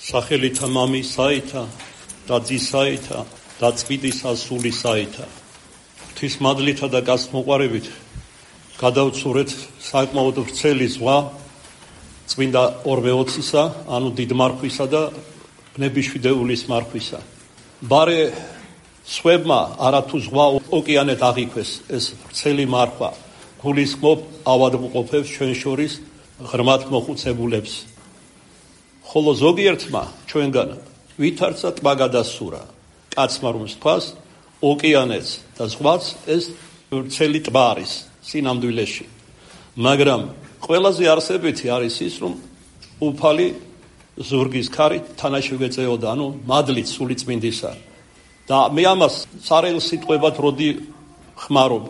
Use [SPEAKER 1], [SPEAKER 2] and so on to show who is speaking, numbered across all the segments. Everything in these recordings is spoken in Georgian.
[SPEAKER 1] სახელითა მამისაითა და ძისაითა და წმინდისა სულისაითა. ღვთის მადლითა და გასმოყვარებით გადავცურეთ საკმაოდ ვრცელი ზღვა წმინდა ორვეოცისა, ანუ დიდმარხვისა და ბნებიშვიდეულის მარხვისა. ბარე სხვებმა არათუ ზღვა ოკეანეთ აღიქვეს ეს ვრცელი მარხვა, გულისხმობ ავადმყოფებს ჩვენ შორის ღრმად მოხუცებულებს. ხოლო ზოგიერთმა ჩვენგან ვითარცა ტბა გადასურა, კაცმა რომ თქვას ოკეანეც და ზღვაც ეს ვრცელი ტბა არის სინამდვილეში. მაგრამ ყველაზე არსებითი არის ის, რომ უფალი ზურგის ქარით თანაშევეწეოდა, ანუ მადლით სული წმინდისა. და მე ამას სარეულ სიტყვებად როდი ხმარობ,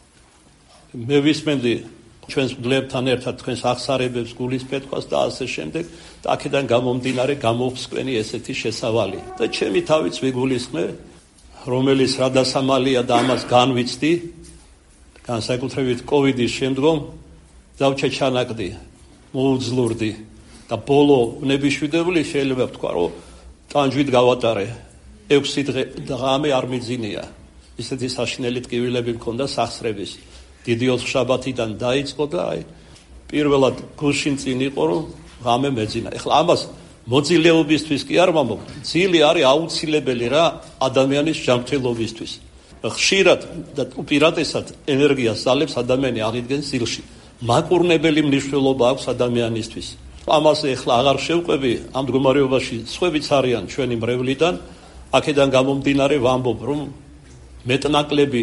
[SPEAKER 1] მე ვისმენდი ჩვენს მგლებთან ერთად თქვენს აღსარებებს, გულის პეთქას და ასე შემდეგ, და აქედან გამომდინარე გამოვსკვენი ესეთი შესავალი. და ჩემი თავიც ვიგულისხმე, რომელიც რადასამალია და ამას განვიცდი, განსაკუთრებით კოვიდის შემდგომ დავჩეჩანაკდი, მოუძლურდი და ბოლო ბნებიშვიდეული შეიძლება ვთქვა, რომ ტანჯვით გავატარე 6 დღე და ღამე არ მიძინია. ისეთი საშინელი ტკივილები მქონდა სახსრების. დიდი ოთხშაბათიდან დაიწყო და პირველად გუშინ წინ იყო, რომ ღამე მეძინა. ეხლა ამას მოძილეობისთვის კი არ ვამბობ, ძილი არის აუცილებელი რა ადამიანის ჯანმრთელობისთვის. ხშირად და უპირატესად ენერგიას ძალებს ადამიანი აღიდგენს ძილში. მაკურნებელი მნიშვნელობა აქვს ადამიანისთვის. ამას ეხლა აღარ შევყვები, ამ მდგომარეობაში სხვებიც არიან ჩვენი მრევლიდან, აქედან გამომდინარე ვამბობ, რომ მეტნაკლები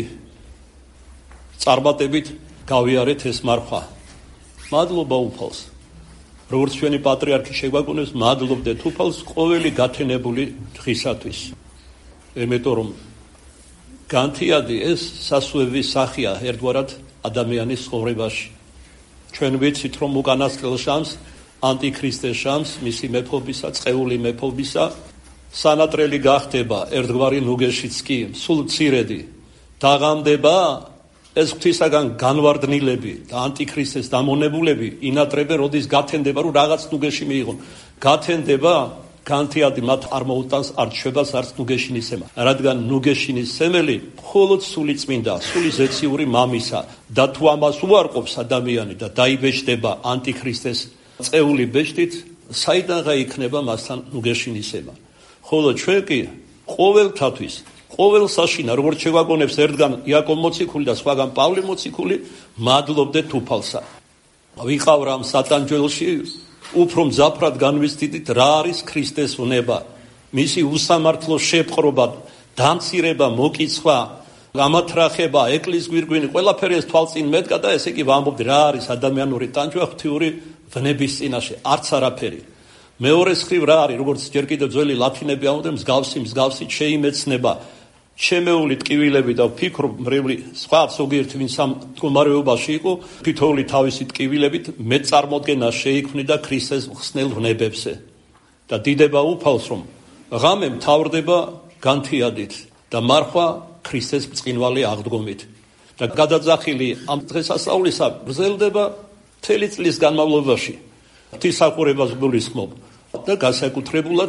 [SPEAKER 1] წარმატებით გავიარეთ ეს მარხვა. მადლობა უფალს. როგორც ჩვენი პატრიარქი შეგვაგონებს, მადლობდეთ უფალს ყოველი გათენებული დღისათვის. იმიტომ რომ განთიადი ეს სასუების სახეა ერთგვარად ადამიანის ცხოვრებაში. ჩვენ ვიცით, რომ უკანასკნელ შამს, ანტიქრისტეს შამს, მისი მეფობისა, წყეული მეფობისა, სანატრელი გახდება ერთგვარი ნუგეშიც კი, სულ მცირედი. დაღამდება ეს ღვთისაგან განვარდნილები და ანტიქრისტეს დამონებულები ინატრებენ, როდის გათენდება, რომ რაღაც ნუგეში მიიღონ. გათენდება, განთიადი მათ არ მოუტანს არც შვებას, არც ნუგეშინისემა. რადგან ნუგეშინისემელი მხოლოდ სული წმინდა, სული ზეციური მამისა და თუ ამას უარყოფს ადამიანი და დაიბეჭდება ანტიქრისტეს წეული ბეჭდით, საიდანღა იქნება მასთან ნუგეშინისემა. ხოლო ჩვენ კი ყოველთათვის ყოველ საშინა, როგორც შეგვაგონებს ერთგან იაკობ მოციქული და სხვაგან პავლე მოციქული, მადლობდეთ უფალსა. ვიყავ ამ სატანჯველში, უფრო მძაფრად განვიცდით რა არის ქრისტეს ვნება, მისი უსამართლო შეპყრობა, დამცირება, მოკიცხვა, გამათრახება, ეკლესიის გვირგვინი, ყველაფერი ეს თვალწინ მედგა და ესე იგი ვამბობდი რა არის ადამიანური ტანჯვა ღვთიური ვნების წინაშე, არც არაფერი. მეორე მხრივ რა არის, როგორც ჯერ კიდევ ძველი ლათინები ამბობდნენ, მსგავსი შეიმეცნება, შემეული ტკივილები და ვფიქრობ, მრევლი სხვა ზოგიერთი ვინც ამ მდგომარეობაში იყო, თითოეული თავისი ტკივილებით მეწარმოდგენა შეიქმნიდა ქრისტეს ხსნელ ვნებებზე. და დიდება უფალს, რომ ღამე მთავრდება განთიადით და მარხვა ქრისტეს ბრწყინვალე აღდგომით. და გადაძახილი ამ დღესასწაულისა გრძელდება მთელი წლის განმავლობაში. ღვთისმსახურებას გულისხმობ და განსაკუთრებულად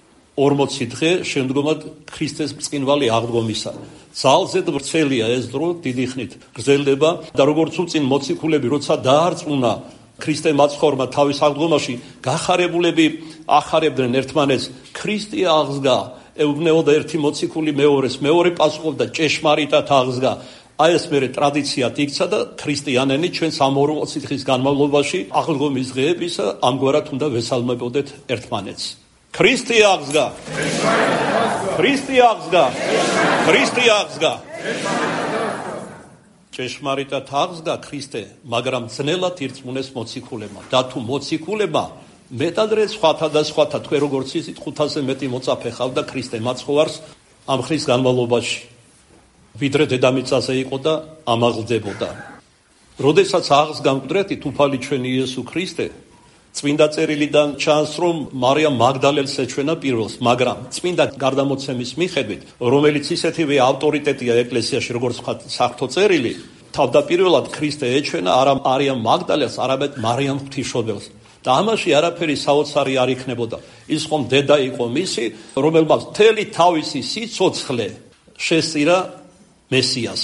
[SPEAKER 1] 40 დღე შემდგომად ქრისტეს ბრწყინვალე აღდგომისა. ძალზედ ვრცელია ეს დრო, დიდი ხნით გრძელდება და როგორც უწინ მოციქულები როცა დაარწმუნა ქრისტე მაცხოვრმა თავის აღდგომაში, გახარებულები ახარებდნენ ერთმანეთს, ქრისტე აღსგა, ეუბნეოდა ერთი მოციქული მეორეს, მეორე პასუხობდა ჭეშმარიტად აღსგა. აი ეს მერე ტრადიციად იქცა და ქრისტიანენი ჩვენ 40 დღის განმავლობაში აღდგომის დღეებისა ამგვარად უნდა ვესალმებოდეთ ერთმანეთს. ქრისტე აღსგა! ქრისტე აღსგა! ქრისტე აღსგა! ჭეშმარიტად აღსგა ქრისტე, მაგრამ ძნელად ირწმუნეს მოციქულებმა. და თუ მოციქულებმა მეტადრე სხვათა და სხვათა, თქვენ როგორც იცით, 500-ზე მეტი მოწაფე ხავდა ქრისტე მაცხოვარს ამ ხნის განმავლობაში. ვიდრე დედამიწაზე იყო და ამაღლდებოდა. როდესაც აღსგა მკვდრეთით უფალი ჩვენი იესო ქრისტე, წმინდა წერილიდან ჩანს, რომ მარიამ მაგდალელს ეჩვენა პირველს, მაგრამ წმინდა გარდამოცემის მიხედვით, რომელიც ისეთივე ავტორიტეტია ეკლესიაში, როგორც ვთქვათ, საღვთო წერილი, თავდაპირველად ქრისტე ეჩვენა არა მარიამ მაგდალელს, არამედ მარიამ ღვთისმშობელს. და ამაში არაფერი საოცარი არ იქნებოდა. ის ხომ დედა იყო მისი, რომელმაც მთელი თავისი სიცოცხლე შესწირა მესიას.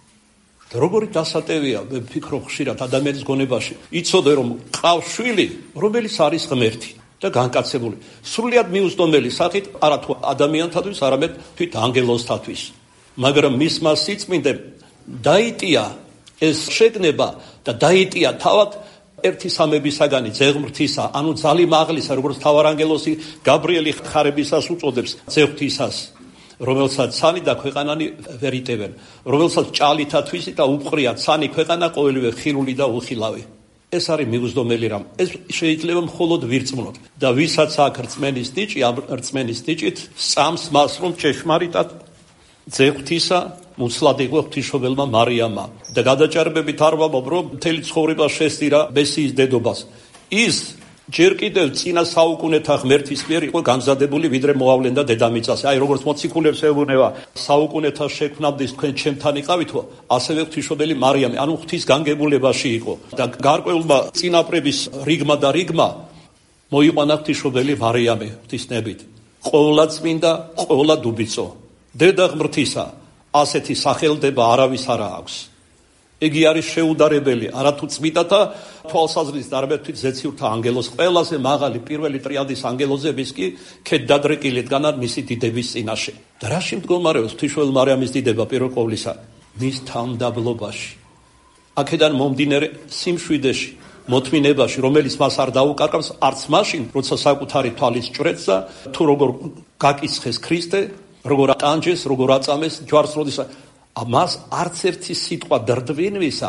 [SPEAKER 1] და როგორი დასატევია, ვფიქრობ ხშირად ადამიანის გონებაში, იცოდე რომ ყავს შვილი, რომელიც არის ღმერთი და განკაცებული, სრულიად მიუწვდომელი სახით, არა თუ ადამიანთათვის, არამედ თვით ანგელოზთათვის. მაგრამ მისმა სიწმინდემ დაიტია ეს შეგნება და დაიტია თავად ერთი სამებისაგანი ძეღმრთისა, ანუ ძალიმაღლისა, როგორც თავარანგელოზი გაბრიელი ხარებისას უწოდებს ძეღმრთისას, რომელსაც ცანი და ქვეყანანი ვერ იტევენ, რომელსაც ჭალითა თვისი და უპყრია ცანი ქვეყანა ყოველივე ხილული და უხილავი. ეს არის მიუწვდომელი რამ. ეს შეიძლება მხოლოდ ვირწმუნოთ და ვისაც აქვს რწმენის ნიჭი, ამ რწმენის ნიჭით სწამს მას, რომ ჭეშმარიტად ძეღმრთისა მუცლად იყო ღვთისმშობელმა მარიამმა და გადაჭარბებით არ ვამბობ, რომ მთელი ცხოვრება შესწირა მესიის დედობას. ის ჯერ კიდევ წინა საუკუნეთა ღმერთის მიერ იყო გამზადებული, ვიდრე მოავლენდა დედამიწაზე. აი, როგორც მოციქულებს ეუბნება, საუკუნეთა შექმნამდე თქვენ ჩემთან იყავითო, ასევე ღვთისმშობელი მარიამი, ანუ ღვთის განგებულებაში იყო. და გარკვეულმა წინაპრების რიგმა და რიგმა მოიყვანა ღვთისმშობელი მარიამი ღვთისნებით. ყოვლადწმინდა, ყოვლადუბიცო, დედა ღმრთისა, ასეთი სახელდება არავის არ აქვს. იგი არის შეუდარებელი, არათუ წმინდათა თვალსაზრისით, არამედ თვით ზეციურთა ანგელოზ, ყველაზე მაღალი პირველი ტრიადის ანგელოზების კი ქედდადრეკილი დგანან მისი დიდების წინაშე. და რაში მდგომარეობს ღვთისმშობელ მარიამის დიდება პირველ ყოვლისა? მის თანმდაბლობაში. აქედან მომდინარე სიმშვიდეში, მოთმინებაში, რომელიც მას არ დაუკარგავს, არც მაშინ, როცა საკუთარი თვალის ჭვრეთსა, თუ როგორ გაკიცხეს ქრისტე, როგორ ატანჯეს, როგორ აწამეს ჯვარს, როდესაც მას არც ერთი სიტყვა დარდვინვისა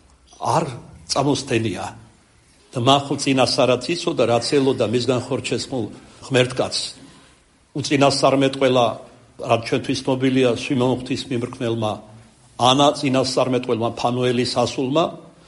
[SPEAKER 1] არ წამოსთენია. და მახო წინასარაც იცოდა, რაც ელოდა მისგან ხორჩესმულ ღმერთკაცს. უწინასწარმეტყველა, რაც ჩვენთვის ცნობილია სვიმონ ღვთის მიმრქმელმა, ანა წინასწარმეტყველმა ფანუელის ასულმა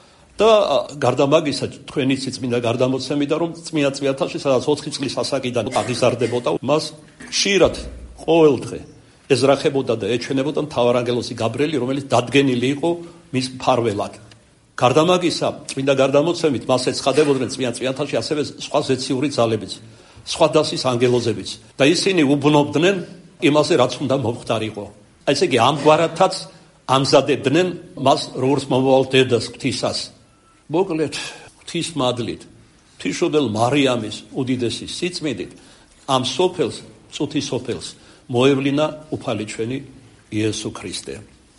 [SPEAKER 1] და გარდა მაგისა, თქვენ იცით წმინდა გარდამოცემიდან, რომ წმინდა წმინდანში, სადაც 4 წლის ასაკიდან აღიზარდებოდა, მას ხშირად ყოველ დღე ეზრახებოდა და ეჩვენებოდა მთავარანგელოზი გაბრიელი, რომელიც დადგენილი იყო მის მფარველად. გარდა მაგისა, წმინდა გარდამოცემით მას ეცხადებოდნენ წმინდა წმინდანში ასევე სხვა ზეციური ძალებიც, სხვა დასის ანგელოზებიც და ისინი უბნობდნენ იმაზე, რაც უნდა მომხდარიყო. ესე იგი, ამგვარადაც ამზადებდნენ მას როგორც მომავალ დედას ღვთისას. მოკლედ, ღვთის მადლით, ღვთისმშობელ მარიამის უდიდესი სიწმინდით ამ სოფელს, წუთის სოფელს მოევლინა უფალი ჩვენი იესო ქრისტე.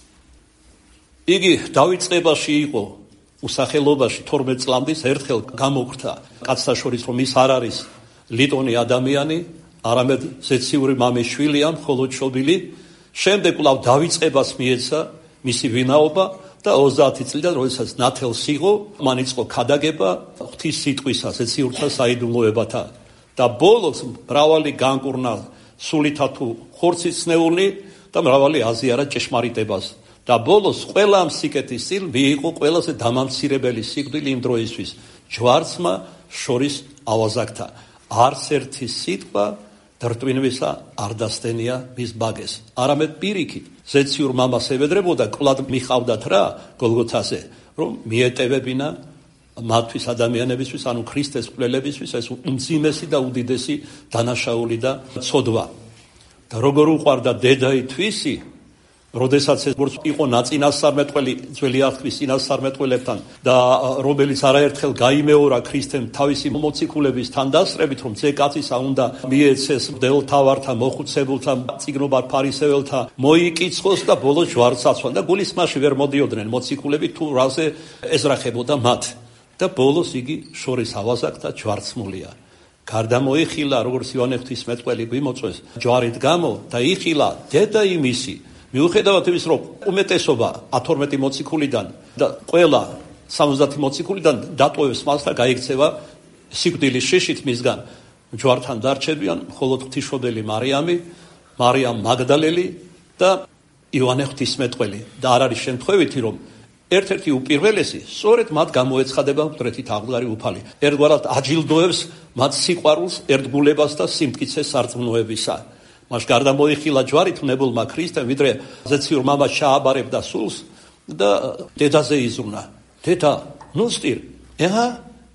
[SPEAKER 1] იგი დავიწყებაში იყო უსახელობაში 12 წლამდის ერთხელ გამოგვრთა კაცთა შორის, რომ ის არ არის ლიტონი ადამიანი, არამედ ზეციური მამის შვილია, მხოლოდ შობილი. შემდეგ კვლავ დავიწყებას მიეცა მისი ვინაობა და 30 წლიდან, როდესაც ნათელს იღო, მან იწყო ქადაგება ღვთის სიტყვისა, ზეციურთა საიდუმლოებათა და ბოლოს მრავალი განკურნა სულითა თუ ხორციცნეული და მრავალი აზიარა ჭეშმარიტებას. და ბოლოს ყველა ამ სიკეთის წინ მიიღო ყველაზე დამამცირებელი სიკვდილი იმ დროისთვის. ჯვარცმა შორის ავაზაკთა. არც ერთი სიტყვა დარწმუნებისა არ დასდენია მის ბაგეს. არამედ პირიქით, ზეციურ მამას ევედრებოდა, კლად მიყავდათ რა გოლგოთაზე, რომ მიეტევებინა მათთვის ადამიანებისთვის, ანუ ქრისტეს მკვლელებისთვის ეს უმძიმესი და უდიდესი დანაშაული და ცოდვა. და როგორ უყვარდა დედაი თვისი, როდესაც ეს იყო ნაწინასწარმეტყველი ძველი აღთქმის წინასწარმეტყველებთან და რომელიც არაერთხელ გაიმეორა ქრისტემ თავისი მოციქულების თანდასწრებით, რომ ძე კაცისა უნდა მიეცეს მდელთავართა, მოხუცებულთა, წიგნობარ ფარისეველთა, მოიკიცხოს და ბოლოს ჯვარს აცვან და გულისხმაში ვერ მოდიოდნენ მოციქულები თუ რაზე ეზრახებოდა მათ. და ბოლოს იგი შორის ავაზაკთა ჯვარცმულია. გარდა მოიხილა, როგორც იოანე ღვთისმეტყველი გვიმოწვეს, ჯვარით გამო და იხილა დედა იმისი. მიუხედავად იმის, რომ უმეტესობა 12 მოციქულიდან და ყველა 70 მოციქულიდან დატოვებს მას და გაიქცევა სიკვდილის შეშით მისგან, ჯვართან დარჩებიან მხოლოდ ღვთისმშობელი მარიამი, მარიამ მაგდალელი და იოანე ღვთისმეტყველი. და არ არის შემთხვევითი, რომ ერთ-ერთი უპირველესი სწორედ მათ გამოეცხადება მკვდრეთით აღდგარი უფალი. ერთგვარად აჯილდოებს მათ სიყვარულს, ერთგულებას და სიმტკიცეს სარწმუნოებისა. მას გარდა მოიხილა ჯვარით ნებულმა ქრისტემ, ვიდრე ზეციურ მამას ჩააბარებდა სულს და დედაზე იზრუნა. დედა, ნუ სტირ,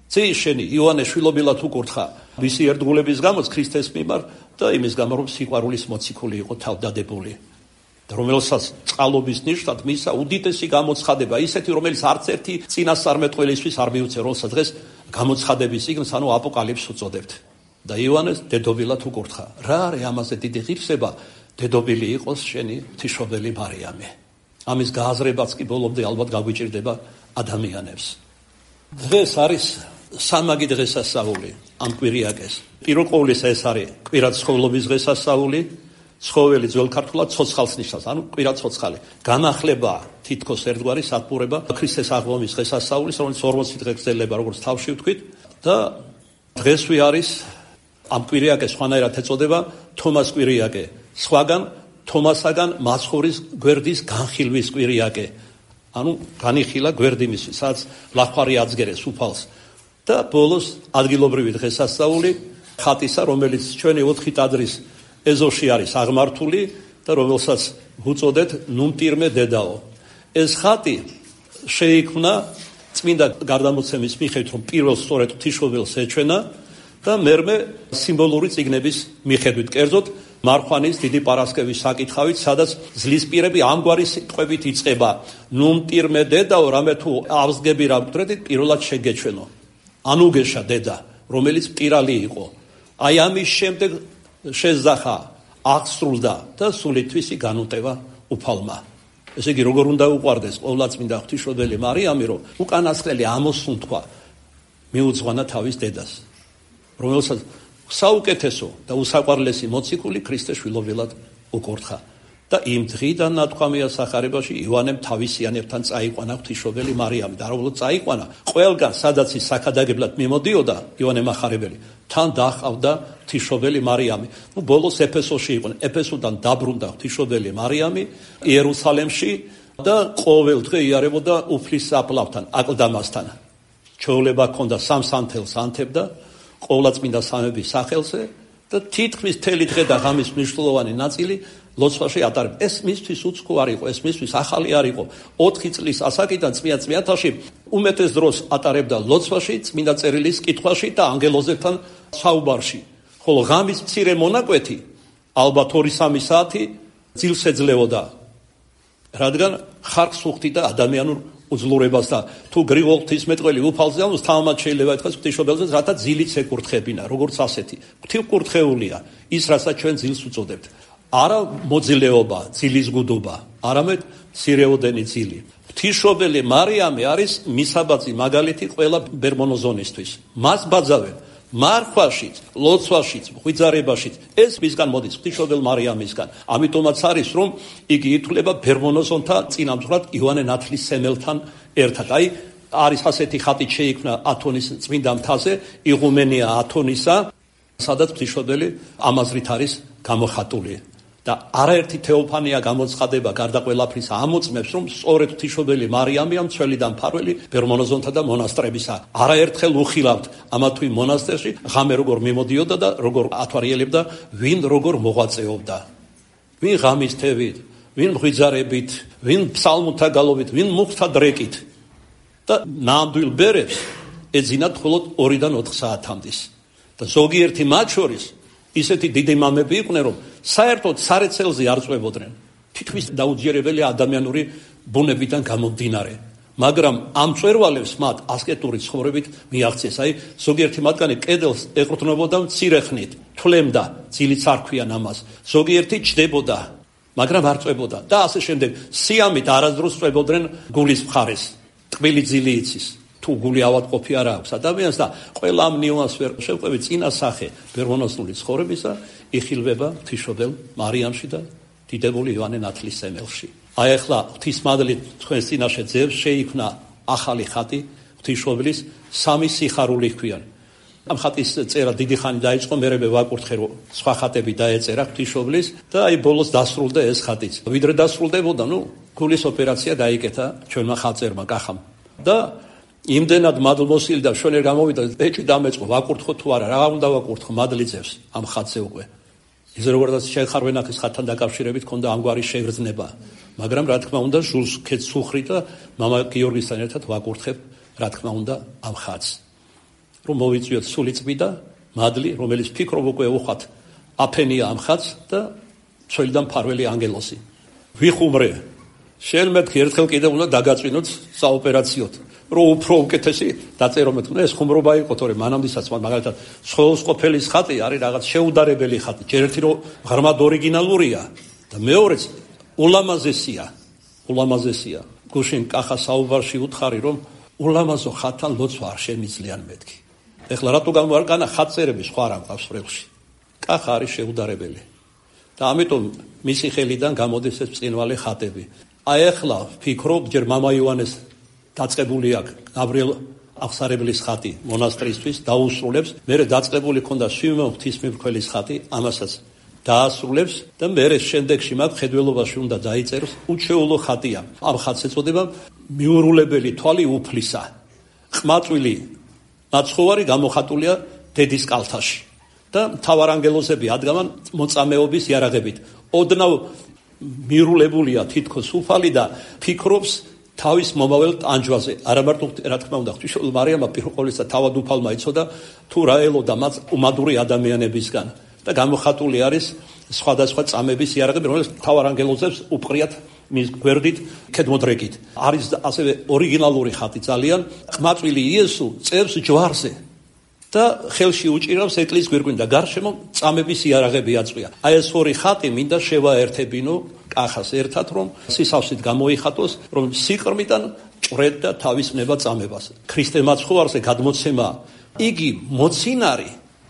[SPEAKER 1] წი შენი იოანე შვილობილად უკურთხა მისი ერთგულების გამოც ქრისტეს მიმართ და იმის გამო რომ სიყვარულის მოციქული იყო თავდადებული და რომელსაც წყალობის ნიშნად მისა უდიდესი გამოცხადება ისეთი რომელიც არც ერთი წინასწარმეტყველისთვის არ მიუწე რომელსაც დღეს გამოცხადების წიგნს ანუ აპოკალიფსს უწოდებთ და იოანეს დედობილად უკურთხა რა არის ამაზე დიდი ღირსება დედობილი იყოს შენი ღვთისმშობელი მარიამი ამის გააზრებაც კი ბოლომდე ალბათ გაგვიჭირდება ადამიანებს დღეს არის სამაგი დღესასწაული ამ კვირიაკეს პირველ ყოვლისა ეს არის კვირაცხოვლობის დღესასწაული ცხოველი ძველ ქართულად ცოცხალს ნიშნავს ანუ კვირაცოცხალი განახლება თითქოს ერთგვარი სათბურება ქრისტეს აღლომის დღესასწაულის რომელიც 40 დღე გრძელდება როგორც თავში ვთქვით და დღესვე არის ამ კვირიაკეს სხვანაირად ეწოდება თომას კვირიაკე სხვაგან თომასაგან მაცხოვრის გვერდის განხილვის კვირიაკე ანუ განიხილა გვერდი მისი სადაც ლახვარი adzგერეს უფალს და ბოლოს ადგილობრივი დღესასწაული ხატისა რომელიც ჩვენი 4 ტაძრის ეზოში არის აღმართული და რომელსაც უწოდეთ ნუმტირმე დედაო ეს ხატი შეიქმნა წმინდა გარდამოცემის მიხედვით რომ პირველ სწორედ ღვთისმშობელს ეჩვენა და მერმე სიმბოლური წიგნების მიხედვით კერძოდ მარხვანის დიდი პარასკევის საკითხავით სადაც ძლისპირები ამგვარი სიტყვებით იწყება ნუმტირმე დედაო რამე თუ ავსგები რა გქრედით პირველად შეგეჩვენო ანუგეშა დედა რომელიც პირალი იყო აი ამის შემდეგ შეზახა აღსრულდა და სულითვისი განუტევა უფალმა ესე იგი როგორ უნდა უყვარდეს ყოვლადწმინდა ღვთისმშობელი მარიამი რომ უკანასკნელი ამოსუნთქვა მიუძღვანა თავის დედას რომელსაც საუკეთესო და უსაყვარლესი მოციქული ქრისტეს შვილობილად უკურთხა და იმ დღიდან ნათქვამია სახარებაში იოანემ თავისიანებთან წაიყვანა ღვთისმშობელი მარიამი და უბრალოდ წაიყვანა ყველგან სადაც ის საქადაგებლად მიმოდიოდა იოანე მახარებელი თან დაჰყავდა ღვთისმშობელი მარიამი ბოლოს ეფესოში იყო ეფესოდან დაბრუნდა ღვთისმშობელი მარიამი იერუსალემში და ყოველ დღე იარებოდა უფლის საპლავთან აკლდამასთან ჩვეულება ჰქონდა სამსანთელს ანთებდა ყოვლადწმინდა სამების სახელზე და თითქმის მთელი დღე და ღამის მნიშვნელოვანი ნაწილი ლოცვაში ატარებდა. ეს მისთვის უცხო არ იყო, ეს მისთვის ახალი არ იყო. 4 წლის ასაკიდან წმინდანში უმეტეს დროს ატარებდა ლოცვაში, წმინდა წერილის კითხვაში და ანგელოზებთან საუბარში. ხოლო ღამის მცირე მონაკვეთი ალბათ 2-3 საათი ძილს ეძლეოდა. რადგან ხარკს უხდიდა ადამიანურ უძლურებას და თუ გრიგოლ ღვთისმეტყველი უფალზე ამოს თამამად შეიძლება ითქვას ღვთისმშობელზე რათა ძილიც ეკურთხებინა როგორც ასეთი ღვთისმკურთხეულია ის რასაც ჩვენ ძილს უწოდებთ არა მოძილეობა ძილის გუდობა არამედ სირეოდენი ძილი ღვთისმშობელი მარიამი არის მისაბაძი მაგალითი ყველა ბერმონოზონისთვის მას ბაძავენ მარხვაშიც, ლოცვაშიც, ღვიძარებაშიც ეს მისგან მოდის ღვთისმშობელ მარიამისგან. ამიტომაც არის რომ იგი ითვლება ბერმონოზონთა წინამძღვრად იოანე ნათლისმცემელთან ერთად. აი არის ასეთი ხატი შეიქმნა ათონის წმინდა მთაზე, იღუმენია ათონისა, სადაც ღვთისმშობელი ამაზრით არის გამოხატული. და არაერთი თეოფანია გამოცხადება გარდა ყველაფრისა ამოწმებს რომ სწორედ ღვთისმშობელი მარიამია მცველიდან მფარველი ბერმონოზონთა და მონასტრებისა. არაერთხელ უხილავთ ამა თუ იმ მონასტერში ღამე როგორ მიმოდიოდა და როგორ ათვარიელებდა ვინ როგორ მოღვაწეობდა. ვინ ღამის თევით, ვინ ღვიძარებით, ვინ ფსალმუთა გალობით, ვინ მუხთა დრეკით. და ნამდვილ ბერებს ეძინათ მხოლოდ 2-დან 4 საათამდის. და ზოგიერთი მათ შორის ისეთი დიდი მამები იყვნენ რომ საერთოდ სარეცელზე არ წვებოდნენ თითქმის დაუჯერებელი ადამიანური ბუნებიდან გამომდინარე მაგრამ ამ წვერვალებს მათ ასკეტური ცხოვრებით მიაღწიეს აი ზოგიერთი მათგანი კედელს ეყრდნობოდა მცირე ხნით თვლემდა ძილიც არ ქვიან ამას ზოგიერთი ჩდებოდა მაგრამ არ წვებოდა და ასე შემდეგ სიამით არასდროს წვებოდნენ გულის მხარეს ტკბილი ძილი იცის თუ გული ავადმყოფი არ აქვს ადამიანს და ყველა ამ ნიუანსს ვერ შევყვები წინა სახე ბერმონოზული ცხოვრებისა იხილვება ღვთისმშობელ მარიამში და დიდებული იოანე ნათლისმცემელში. აი ახლა ღვთისმადლით თქვენს წინაშე ძევს შეიქმნა ახალი ხატი ღვთისმშობლის სამი სიხარული ჰქვიან. ამ ხატის წერა დიდი ხანი დაიწყო მერე ვაკურთხე რომ სხვა ხატები დაეწერა ღვთისმშობლის და აი ბოლოს დასრულდა ეს ხატიც. ვიდრე დასრულდებოდა, გულის ოპერაცია დაიკეთა ჩვენმა ხალწერმა კახამ. და იმდენად მადლმოსილი და შველერ გამოვიდა პეჭი დამეწყო ვაკურთხო თუ არა რა უნდა ვაკურთხო მადლი ძევს ამ ხატზე უკვე ის როგორაც შეხარვენახის ხატთან დაკავშირებით ქონდა ამგვარი შეგრძნება მაგრამ რა თქმა უნდა ჟულსქეთ სუხრი და მამა გიორგისთან ერთად ვაკურთხებ რა თქმა უნდა ამ ხატს რომ მოვიწვიოთ სულიწმიდა მადლი, რომელიც ფიქრობ უკვე უხათ აფენია ამ ხატს და ცველიდან მფარველი ანგელოსი. ვიხუმრე, შენ მეთქი ერთხელ კიდევ უნდა დაგაწვინოთ საოპერაციოდ, რომ უფრო უკეთესი დაწერო მეთქი. ეს ხუმრობა იყო, თორე მანამდესაც მაგალითად სხეულსყოფელის ხატი არის რაღაც შეუდარებელი ხატი. ჯერ ერთი რომ ღრმად ორიგინალურია და მეორეც ულამაზესია. გუშინ კახა საუბარში უთხარი, რომ ულამაზო ხატთან ლოცვა არ შემიძლიან მეთქი. ეხლა რატო გამოვარკანა ხატწერები სხვა არ მყავს ფრეხში. კახა არის შეუდარებელი. და ამიტომ მისი ხელიდან გამოდის ეს ბრწყინვალე ხატები. აი ეხლა ვფიქრობ, ჯერ მამა იოანეს დაწყებული აქვს გაბრიელ აღსარებლის ხატი მონასტრისთვის დაუსრულებს, მერე დაწყებული ქონდა სვიმონ ღვთისმეტყველის ხატი, ამასაც დაასრულებს და მერე შემდეგში მაგ ხედველობაში უნდა დაიწეროს უჩვეულო ხატია. ამ ხატს ეწოდება მიურულებელი თვალი უფლისა. ყმაწვილი ნაცხოვარი გამოხატულია დედის კალთაში და მთავარანგელოზები ადგამან მოწამეობის იარაღებით. ოდნავ მირულებულია თითქოს უფალი და ფიქრობს თავის მომავალ ტანჯვაზე. არა მარტო რა თქმა უნდა ღვთისმშობელ მარიამმა პირველ ყოვლისა თავად უფალმა იცოდა თუ რა ელოდა მას უმადური ადამიანებისგან და გამოხატული არის სხვადასხვა წამების იარაღები, რომელიც მთავარანგელოზებს უპყრიათ მის გვერდით ქედმოდრეკით. არის ასევე ორიგინალური ხატი ძალიან. ყმაწვილი იესო წევს ჯვარზე და ხელში უჭირავს ეკლის გვირგვინი და გარშემო წამების იარაღები აწვია. აი ეს ორი ხატი მინდა შევაერთებინო კახას ერთად, რომ სისავსით გამოიხატოს, რომ სიყრმიდან ჭრედ და თავის ნება წამებას. ქრისტე მაცხოვარზე გადმოცემა იგი მოცინარი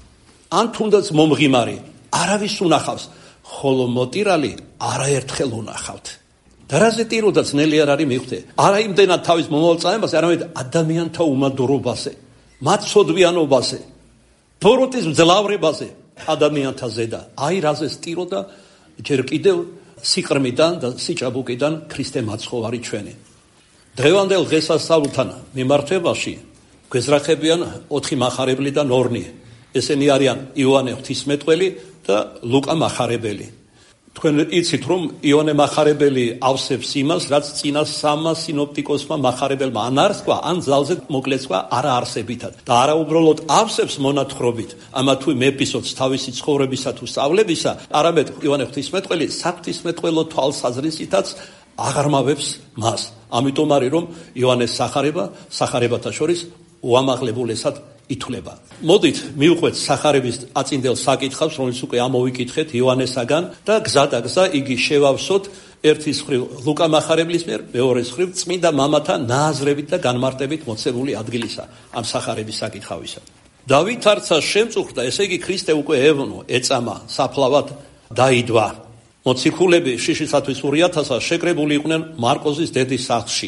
[SPEAKER 1] ან თუნდაც მომღიმარი არავის უნახავს, ხოლო მოტირალი არაერთხელ უნახავთ. და რაზე ტიროდა ძნელი არ არის მიხვდე. არა იმდენად თავის მომავალ წამებაზე, არამედ ადამიანთა უმადურობაზე, მაცოდვიანობაზე, ბოროტის მძლავრებაზე ადამიანთა ზედა. აი რაზე სტიროდა ჯერ კიდევ სიყრმიდან და სიჭაბუკიდან ქრისტე მაცხოვარი ჩვენი. დღევანდელ დღესასწაულთან მიმართებაში გვეზრახებიან 4 მახარებლი და ნორნი. ესენი არიან იოანე ღვთისმეტყველი და ლუკა მახარებელი. თქვენ იცით, რომ იოანე მახარებელი ავსებს იმას, რაც წინა 3 სინოპტიკოსმა მახარებელმა ან არ თქვა, ან ძალზე მოკლეცვა არა არსებითად. და არა უბრალოდ ავსებს მონათხრობით, ამა თუ იმ ეპიზოდს თავისი ცხოვრებისა თუ სწავლებისა, არამედ იოანე ღვთისმეტყველი საღვთისმეტყველო თვალსაზრისითაც აღარმავებს მას. ამიტომ არის, რომ იოანეს სახარებათა შორის უამაღლებულესად ითვლება. მოდით მივყვეთ სახარების აწინდელ საკითხავს, რომელიც უკვე ამოვიკითხეთ იოანესაგან და გზადაგზა იგი შევავსოთ ერთის მხრივ ლუკა მახარებლის მიერ, მეორეს მხრივ წმინდა მამათა ნააზრებით და განმარტებით მოცემული ადგილისა ამ სახარების საკითხავისა. დავით არცა შემწუხდა, ესე იგი ქრისტე უკვე ევნო, ეწამა, საფლავად დაიდვა. მოციქულები შიშისათვის 2000-ას შეკრებული იყვნენ მარკოზის დედის სახლში.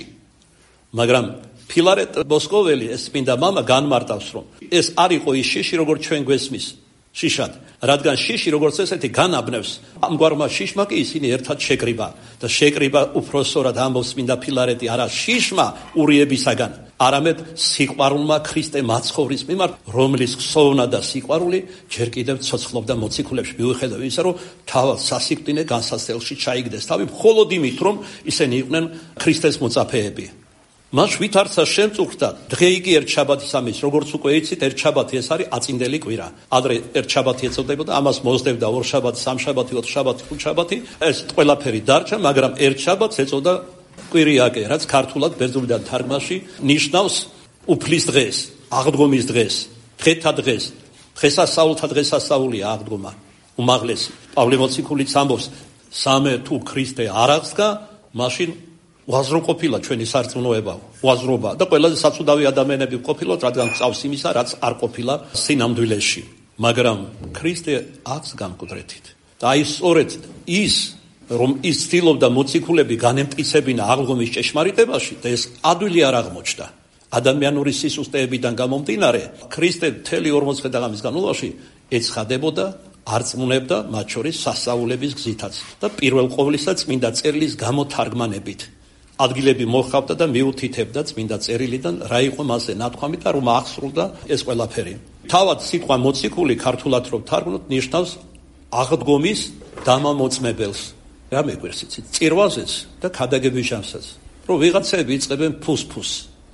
[SPEAKER 1] მაგრამ ფილარეტ მოსკოველი ეს წმინდა მამა განმარტავს, რომ ეს არ იყო ის შიში, როგორც ჩვენ გვესმის შიშად, რადგან შიში როგორც ესეთი განაბნევს, ამგვარმა შიშმა კი ისინი ერთად შეკრიბა და შეკრიბა უფროსორად ამბობს წმინდა ფილარეტი, არა შიშმა ურიებისაგან, არამედ სიყვარულმა ქრისტე მაცხოვრის მიმართ, რომლის ხსოვნა და სიყვარული ჯერ კიდევ ცოცხლობდა მოციქულებში. მიუხედავად ისა, რომ თავად სასიკვდინე განსასწრელში ჩაიგდეს თავი, მხოლოდ იმით, რომ ისინი იყვნენ ქრისტეს მოწაფეები. მას ვითარცა შემწუხდა, დღე იგი ერთ შაბათის ამის, როგორც უკვე იცით, ერთ შაბათი ეს არის აწინდელი კვირა. ადრე ერთ შაბათი ეწოდებოდა, ამას მოსდევდა 2 შაბათი, 3 შაბათი, 4 შაბათი, 5 შაბათი. ეს ყველაფერი დარჩა, მაგრამ ერთ შაბათს ეწოდა კვირიაკე, რაც ქართულად ბერძნულიდან თარგმანში ნიშნავს უფლის დღეს, აღდგომის დღეს, დღეთა დღეს, დღესასწაულთა დღესასწაულია აღდგომა, უმაღლესი. პავლე მოციქულიც ამბობს, სამე თუ ქრისტე არ აღსდგა, მაშინ უაზრო ყოფილა ჩვენი სარწმუნოება, უაზრობა და ყველაზე საცუდავი ადამიანები ყოფილოთ, რადგან წავს იმისა, რაც არ ყოფილა სინამდვილეში. მაგრამ ქრისტე აქვს გამკვდრეთით. და აი სწორედ ის, რომ ის ცდილობდა მოციქულები განემტკიცებინა აღდგომის ჭეშმარიტებაში და ეს ადვილი არ აღმოჩნდა. ადამიანური სისუსტეებიდან გამომდინარე, ქრისტე მთელი 40 დღის განმავლობაში ეცხადებოდა, არწმუნებდა მათ შორის სასწაულების გზითაც და პირველ ყოვლისა წმინდა წერილის გამოთარგმანებით. ადგილები მოხავდა და მიუთითებდა წმინდა წერილიდან რა იყო მასზე ნათქვამი და რომ აღსრულდა ეს ყველაფერი. თავად სიტყვა მოციქული ქართულად რომ თარგმნოთ ნიშნავს აღდგომის დამამოწმებელს. რა მეგვერსიცით? წირვაზეც და ქადაგების ჟამსაც. რომ ვიღაცები იწყებენ ფუსფუს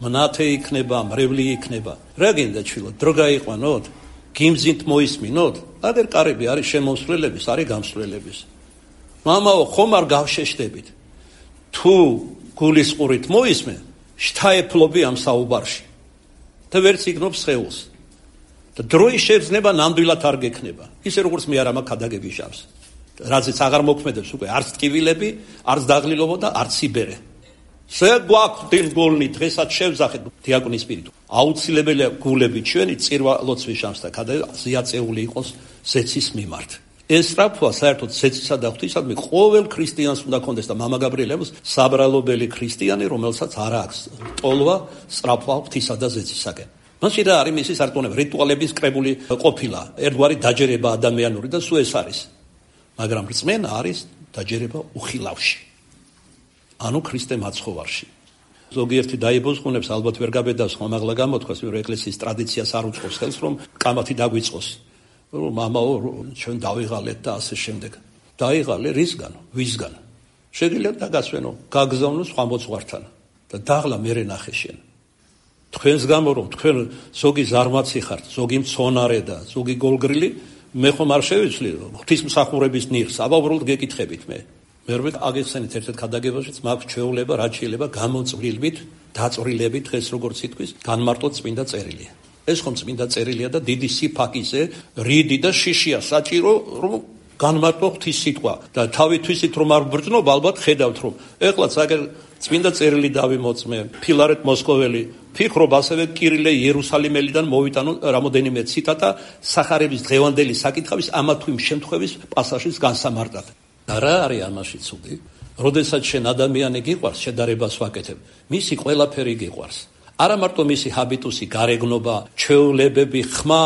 [SPEAKER 1] მნათე იქნება, მრევლი იქნება. რა გინდა ჩვილო, დრო გაიყვანოთ, გიმზით მოისმინოთ, აგერ კარები არის შემოსვლელების, არის გამსვლელების. მამაო, ხომ არ გავშეშდებით. თუ გულისყურით მოისმენ, შთაეფლობი ამ საუბარში. და ვერც იგნობს სხეულს. და დროი შეგრძნება ნამდვილად არ გექნება. ისე როგორც მე არ მაქვს ქადაგები ჟამს. რაზეც აღარ მოქმედებს უკვე არც ტკივილები, არც დაღლილობა და არც იბერე. შეგვაქვს გოლნი დღესაც შევზახეთ დიაკონის პირით. აუცილებელია გულები ჩვენი წირვა ლოცვის ჟამს და ზიაწეული იყოს ზეცის მიმართ. ეს სწრაფვა საერთოდ ზეცისა და ღვთისადმი ყოველ ქრისტიანს უნდა კონდეს და მამა გაბრიელებს საბრალობელი ქრისტიანი, რომელსაც არ აქვს ტოლვა სწრაფვა ღვთისა და ზეცისაკენ. მასში რა არის მისი სარწმუნოება, რიტუალების კრებული ყოფილა, ერთგვარი დაჯერება ადამიანური და სულ ეს არის. მაგრამ რწმენა არის დაჯერება უხილავში. ანუ ქრისტე მაცხოვარში. ზოგიერთი დაიბოზღუნებს, ალბათ ვერ გაბედავს ხომ აღლა გამოთქვას, რომ ეკლესიის ტრადიციას არ უწყობს ხელს, რომ კამათი დაგვიწყოს. რომ მამაო, ჩვენ დავიღალეთ და ასე შემდეგ. დაიღალე რისგან? ვისგან? შეგიძლიათ დაგასვენო, გაგზავნო სხვა მოძღვართან და დაღლა მერე ნახე შენ. თქვენს გამო რომ თქვენ ზოგი ზარმაცი ხართ, ზოგი მცონარე და ზოგი გოლგრილი, მე ხომ არ შევიცვლი ღვთისმსახურების ნიღს, აბა უბრალოდ გეკითხებით მე. მერვე აგიხსენით ერთ-ერთ ქადაგებაშიც მაქვს ჩვეულება, რაც შეიძლება გამოწვლილებით, დაწვრილებით დღეს როგორც ითქვის, განმარტოთ წმინდა წერილია. ეს ხომ წმინდა წერილია და დიდი სიფაკიზე, რიდი და შიშია საჭირო, რომ განმარტო ღვთის სიტყვა და თავითვისით რომ არ ბრძნობა, ალბათ ხედავთ რომ ეხლაც აგერ წმინდა წერილი დავიმოწმე, ფილარეტ მოსკოველი, ფიქრობ ასევე კირილე იერუსალიმელიდან მოვიტანო რამოდენიმე ციტატა სახარების დღევანდელი საკითხების ამა თუ იმ შემთხვევის პასაჟის განსამარტად. და რა არის ამაში ცუდი? როდესაც შენ ადამიანი გიყვარს, შედარებას ვაკეთებ, მისი ყველაფერი გიყვარს. არა მარტო მისი ჰაბიტუსი, გარეგნობა, ჩვეულებები, ხმა,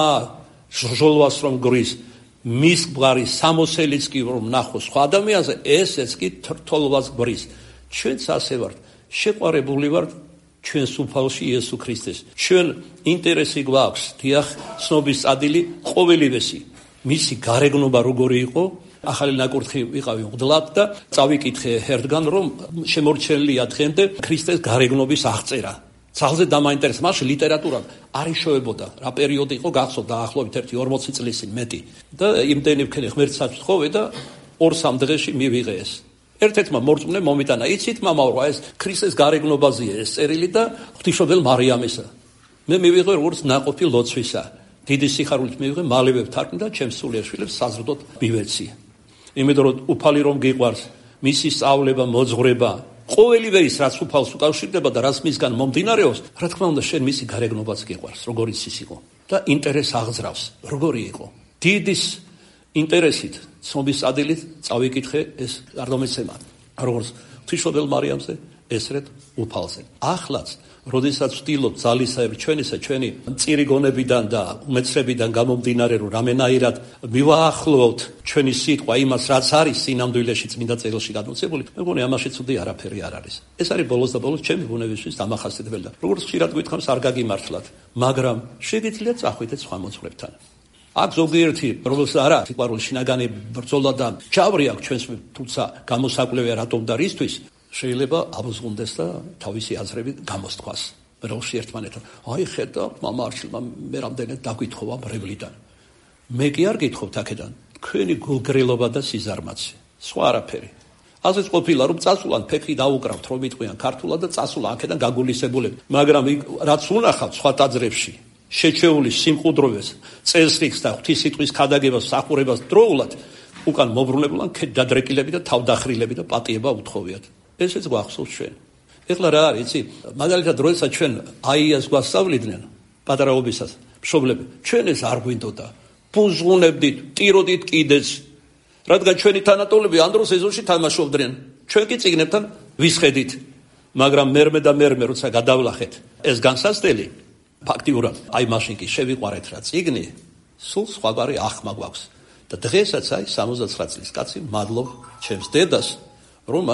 [SPEAKER 1] ჟოლვას რომ გრის, მის გვარი სამოსელიც კი რომ ნახოს სხვა ადამიანზე, ესეც კი თრთოლვას გრის. ჩვენც ასე ვართ, შეყვარებული ვართ ჩვენს უფალში იესო ქრისტეს. ჩვენ ინტერესი გვაქვს, დიახ, ცნობის წადილი ყოველივესი. მისი გარეგნობა როგორი იყო? ახალი ნაკურთხი ვიყავი მღვდლად და წავიკითხე ჰერდგან, რომ შემორჩენილია დღემდე ქრისტეს გარეგნობის აღწერა. ძალზე დამაინტერესა, მაშ ლიტერატურა არ იშოვებოდა, რა პერიოდი იყო გახსოვთ დაახლოებით 1-40 წლის წინ მეტი. და იმდენი ვქენი ღმერთსაც ვთხოვე და 2-3 დღეში მივიღე ეს. ერთ-ერთმა მორწმუნე მომიტანა, იცით მამაო, რა ეს ქრისტეს გარეგნობაზეა ეს წერილი და ღვთისმშობელ მარიამისა. მე მივიღე როგორც ნაყოფი ლოცვისა. დიდი სიხარულით მივიღე, მალევე ვთარგმნი და ჩემს სულიერ შვილებს საზრდოთ მივეცი. იმიტომ რომ უფალი რომ გიყვარს, მისი სწავლება, მოძღვრება, ყოველივე ის რაც უფალს უკავშირდება და რაც მისგან მომდინარეობს, რა თქმა უნდა შენ მისი გარეგნობაც გიყვარს, როგორიც ის იყო და ინტერესს აღძრავს, როგორი იყო. დიდის ინტერესით, ცნობის წადილით წავიკითხე ეს გარდამეცემა, როგორც ღვთისმშობელ მარიამზე, ესრეთ უფალზე. ახლაც როდესაც ვთილობ ძალისაებ ჩვენი წირი გონებიდან და უმეცრებიდან გამომდინარე, რომ რამენაირად მივაახლოვოთ ჩვენი სიტყვა იმას, რაც არის სინამდვილეში წმინდა წერილში გადმოცემული, მე მგონი ამაში ცუდი არაფერი არ არის. ეს არის ბოლოს და ბოლოს ჩემი ბუნებისთვის დამახასიათებელი და როგორც ხშირად გვითხრამს არ გაგიმართლათ, მაგრამ შეგიძლიათ წახვიდეთ სხვა მოძღვრებთან. აქ ზოგიერთი, რომელსაც არა სიყვარული შინაგანი ბრძოლა და ჯავრი აქვს ჩვენს, თუმცა გამოსაკვლევია რატომ და რისთვის, შეიძლება აბზღუნდეს და თავისი აზრები გამოსთქვას. მეროში ერთმანეთთან. აი ხედავ, მამა არჩილმა მე რამდენად დაგვითხოვა მრევლიდან. მე კი არ გითხოვთ აქედან. თქვენი გულგრილობა და სიზარმაცე. სხვა არაფერი. ასეც ყოფილა რომ წასულან ფეხი დაუკრავთ, რომ იტყვიან ქართულად და წასულა აქედან გაგულისებულები. მაგრამ რაც უნახავთ სხვა ტაძრებში, შეჩეული სიმყუდროვეს, წესრიგს და ღვთის სიტყვის ქადაგებას, სახურებას დროულად უკან მობრუნებულან დადრეკილები და თავდახრილები და პატიება უთხოვიათ. ესეც გვახსოვს ჩვენ. ეხლა რა არის, იცი? მაგალითად, როდესაც ჩვენ აიას გვასწავლიდნენ პატარაობისას, მშობლები, ჩვენ ეს არ გვინდოდა. ბუზღუნებდით, ტიროდით კიდეც. რადგან ჩვენი თანატოლები ამ დროს ეზოში თამაშობდნენ. ჩვენ კი წიგნებთან ვისხედით. მაგრამ მერმე და მერმე როცა გადავლახეთ ეს განსაცდელი, ფაქტიურად, აი მაშინ კი შევიყვარეთ რა წიგნი, სულ სხვაგვარი ახმა გვაქვს. და დღესაც აი 69 წლის კაცი მადლობ ჩემს დედას, რომ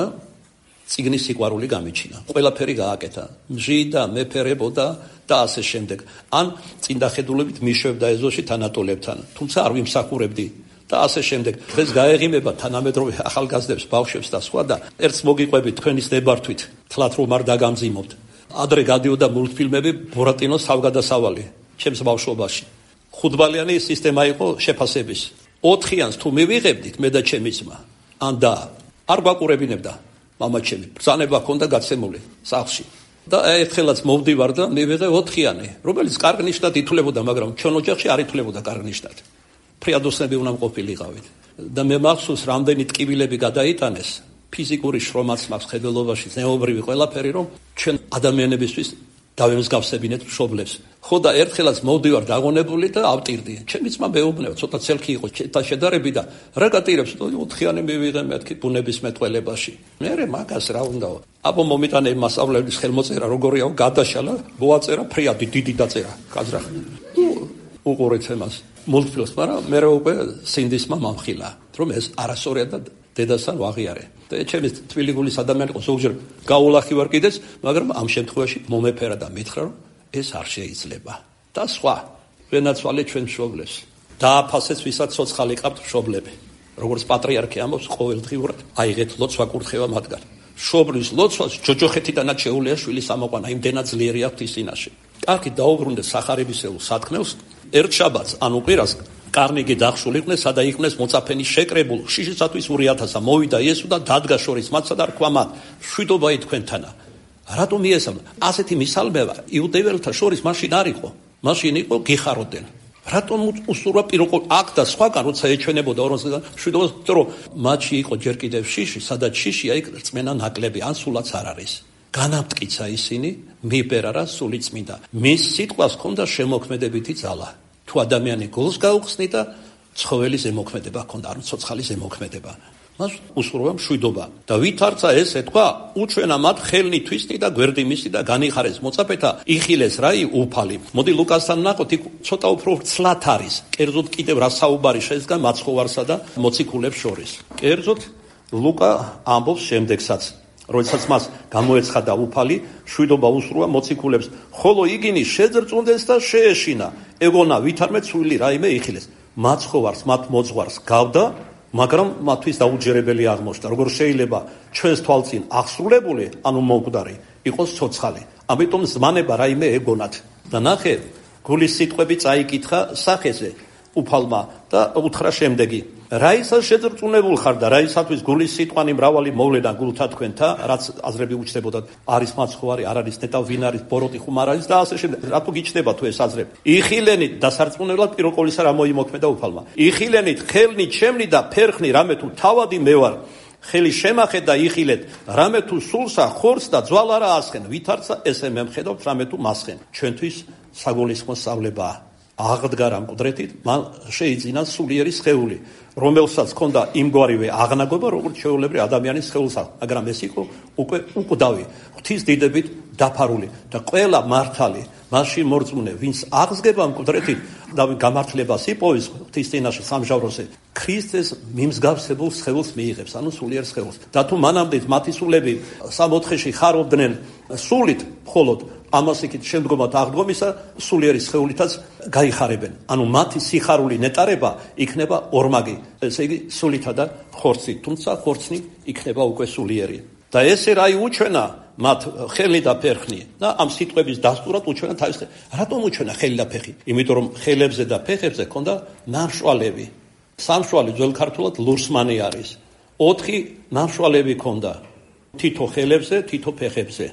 [SPEAKER 1] წიგნის სიყვარული გამიჩინა. ყველაფერი გააკეთა. მჟიდა, მეფერებოდა და ასე შემდეგ. ან წინდა ხედულებით მიშვებდა ეზოში თანატოლებთან. თუმცა არ ვიმსახურებდი და ასე შემდეგ. დღეს გაეღიმება თანამედროვე ახალგაზრდებს, ბავშვებს და სხვა და ერთს მოგიყვებით თქვენის ნებართვით, თლათ რომ არ დაგამძიმობთ. ადრე გადიოდა მულტფილმები ბორატინოს თავგადასავალი ჩემს ბავშვობაში. ხუთბალიანი სისტემა იყო შეფასების. 4-იანს თუ მივიღებდით მე და ჩემი ძმა, ან და არ გვაყურებინებდა მამაჩემი. ბრძანება ჰქონდა გაცემული სახლში. და ერთხელაც მოვდივარ და მივიღე 4-იანი, რომელიც კარგ ნიშნად ითვლებოდა, მაგრამ ჩვენ ოჯახში არ ითვლებოდა კარგ ნიშნად. ფრიადოსნები უნდა ყოფილიყავით. და მე მახსოვს რამდენი ტკივილები გადაიტანეს ფიზიკური შრომაც მაქვს ხედელობაში, ზნეობრივი ყველაფერი, რომ ჩვენ ადამიანებისთვის დავემსგავსებინეთ მშობლებს. ხო და ერთხელაც მოვდივარ დაღონებული და ავტირდი. ჩემი ძმა მეუბნება, ცოტა ცელქი იყო შედარები და რა გატირებს? 4-იანი მივიღე მეთქი ბუნებისმეტყველებაში. მე მაგას რა უნდაო? აბო მომიტანე მასწავლებლის ხელმოწერა როგორია, გადაშალა, მოაწერა ფრიადი, დიდი დაწერა, კაზრახ. უყურეთ εμას. მულტფილმს, მაგრამ მე უკვე სინდისმა მომხილა, რომ ეს არასწორია და დედასთან ვაღიარე. და ჩემი თბილი გულის ადამიანი იყო, ზოგჯერ გაულახი ვარ კიდეც, მაგრამ ამ შემთხვევაში მომეფერა და მითხრა, რომ ეს არ შეიძლება. და სხვა, ვენაცვალე ჩვენ მშობლებს. დააფასეთ, ვისაც ცოცხალი ყავთ მშობლები. როგორც პატრიარქი ამბობს, ყოველდღიურად აიღეთ ლოცვა კურთხევა მათგან. მშობლის ლოცვას ჯოჯოხეთიდანაც შეუძლია შვილის ამოყვანა, იმდენად ძლიერი აქვს ის წინაშე. კარგი დაუბრუნდეთ სახარებისეულ სათქმელს, ერთ შაბათს, ანუ კვირას კარნიგი დახშულიყვნენ, სადა იყვნენ მოწაფენი შეკრებულ, შიშისათვის 2,000-ა მოვიდა იესო და დადგა შორის მათსა და რქვა მათ, შვიდობაა თქვენთანა. რატომ იესამა? ასეთი მისალმევა იუდეველთა შორის მაშინ არ იყო. მაშინ იყო გიხაროდნენ. რატომ უსურვა პიროყო აქ და სხვაგან როცა ეჩვენებოდა 40-დან შვიდობას, რომ მათში იყო ჯერ კიდევ შიში, სადაც შიშია, იქ რწმენა ნაკლები, ან სულაც არ არის. განამტკიცა ისინი, მიბერა რა სული წმინდა. მის სიტყვას ჰქონდა შემოქმედებითი ძალა. თუ ადამიანი გულს გაუხსნი და ცხოველი ზემოქმედება ჰქონდა, ანუ ცოცხალი ზემოქმედება. მას უსურვა მშვიდობა. და ვითარცა ეს ეთქვა, უჩვენა მათ ხელნი თვისნი და გვერდი მისი და განიხარეს მოწაფეთა, იხილეს რაი უფალი. მოდი ლუკასთან ნახოთ, იქ ცოტა უფრო ცლად არის. კერძოდ კიდევ რა საუბარი შეესგა მაცხოვარსა და მოციქულებს შორის. კერძოდ ლუკა ამბობს შემდეგსაც. როდესაც მას გამოეცხადა უფალი, შვიდობა უსურვა მოციქულებს, ხოლო იგინი შეძრწუნდეს და შეეშინა. ეგონა ვითარმე ცვილი რაიმე იხილეს. მაცხოვარს, მათ მოძღვარს გავდა, მაგრამ მათთვის დაუჯერებელი აღმოჩნდა. როგორ შეიძლება ჩვენს თვალწინ აღსრულებული, ანუ მომკვდარი, იყოს ცოცხალი. ამიტომ ზმანება რაიმე ეგონათ. და ნახე, გულის სიტყვები წაიკითხა სახეზე უფალმა და უთხრა შემდეგი. რაისაც შეძრწუნებულ ხარ და რაისათვის გულის სიტყვანი მრავალი მოვლენა გულთა თქვენთა, რაც აზრები უჩნდებოდათ, არის მაცხოვარი, არ არის ნეტავ, ვინ არის ბოროტი, ხომ არ არის და ასე შემდეგ. რატო გიჩნდება თუ ეს აზრები? იხილენით დასარწმუნებლად პიროყოლისა რა მოიმოქმედა უფალმა. იხილენით ხელნი ჩემნი და ფერხნი რამე თუ თავადი მე ვარ. ხელი შემახე და იხილეთ, რამე თუ სულსა, ხორცს და ძვალ არა ასხენ. ვითარცა ესე მემხედავთ, რამე თუ მასხენ. ჩვენთვის საგულისხმო სწავლებაა. აღდგა რამ კუდრეთით, მან შეიძინა სულიერი სხეული, რომელსაც ჰქონდა იმგვარივე აღნაგობა, როგორც ჩვეულებრივი ადამიანის სხეულს აქვს, მაგრამ ეს იყო უკვე უკვდავი, ღვთის დიდებით დაფარული და ყველა მართალი მასში მორწმუნე, ვინც აღსგება მკვდრეთით და გამართლებას იპოვის ღვთის წინაშე სამჟავროზე, ქრისტეს მიმსგავსებულ სხეულს მიიღებს, ანუ სულიერ სხეულს. და თუ მანამდე მათი სულები 60-ში ხარობდნენ სულით მხოლოდ, ამას იქით შემდგომად აღდგომისა სულიერი სხეულითაც გაიხარებენ. ანუ მათი სიხარული ნეტარება იქნება ორმაგი, ესე იგი სულითა და ხორცით, თუმცა ხორცნი იქნება უკვე სულიერი. და ესე რაი უჩვენა მათ ხელი და ფერხნი და ამ სიტყვების დასტურად უჩვენა თავის ხელი. რატომ უჩვენა ხელი და ფეხი? იმიტომ რომ ხელებზე და ფეხებზე ჰქონდა ნამშვალები. სამშვალი ძველ ქართულად ლურსმანი არის. 4 ნამშვალები ჰქონდა. თითო ხელებზე, თითო ფეხებზე.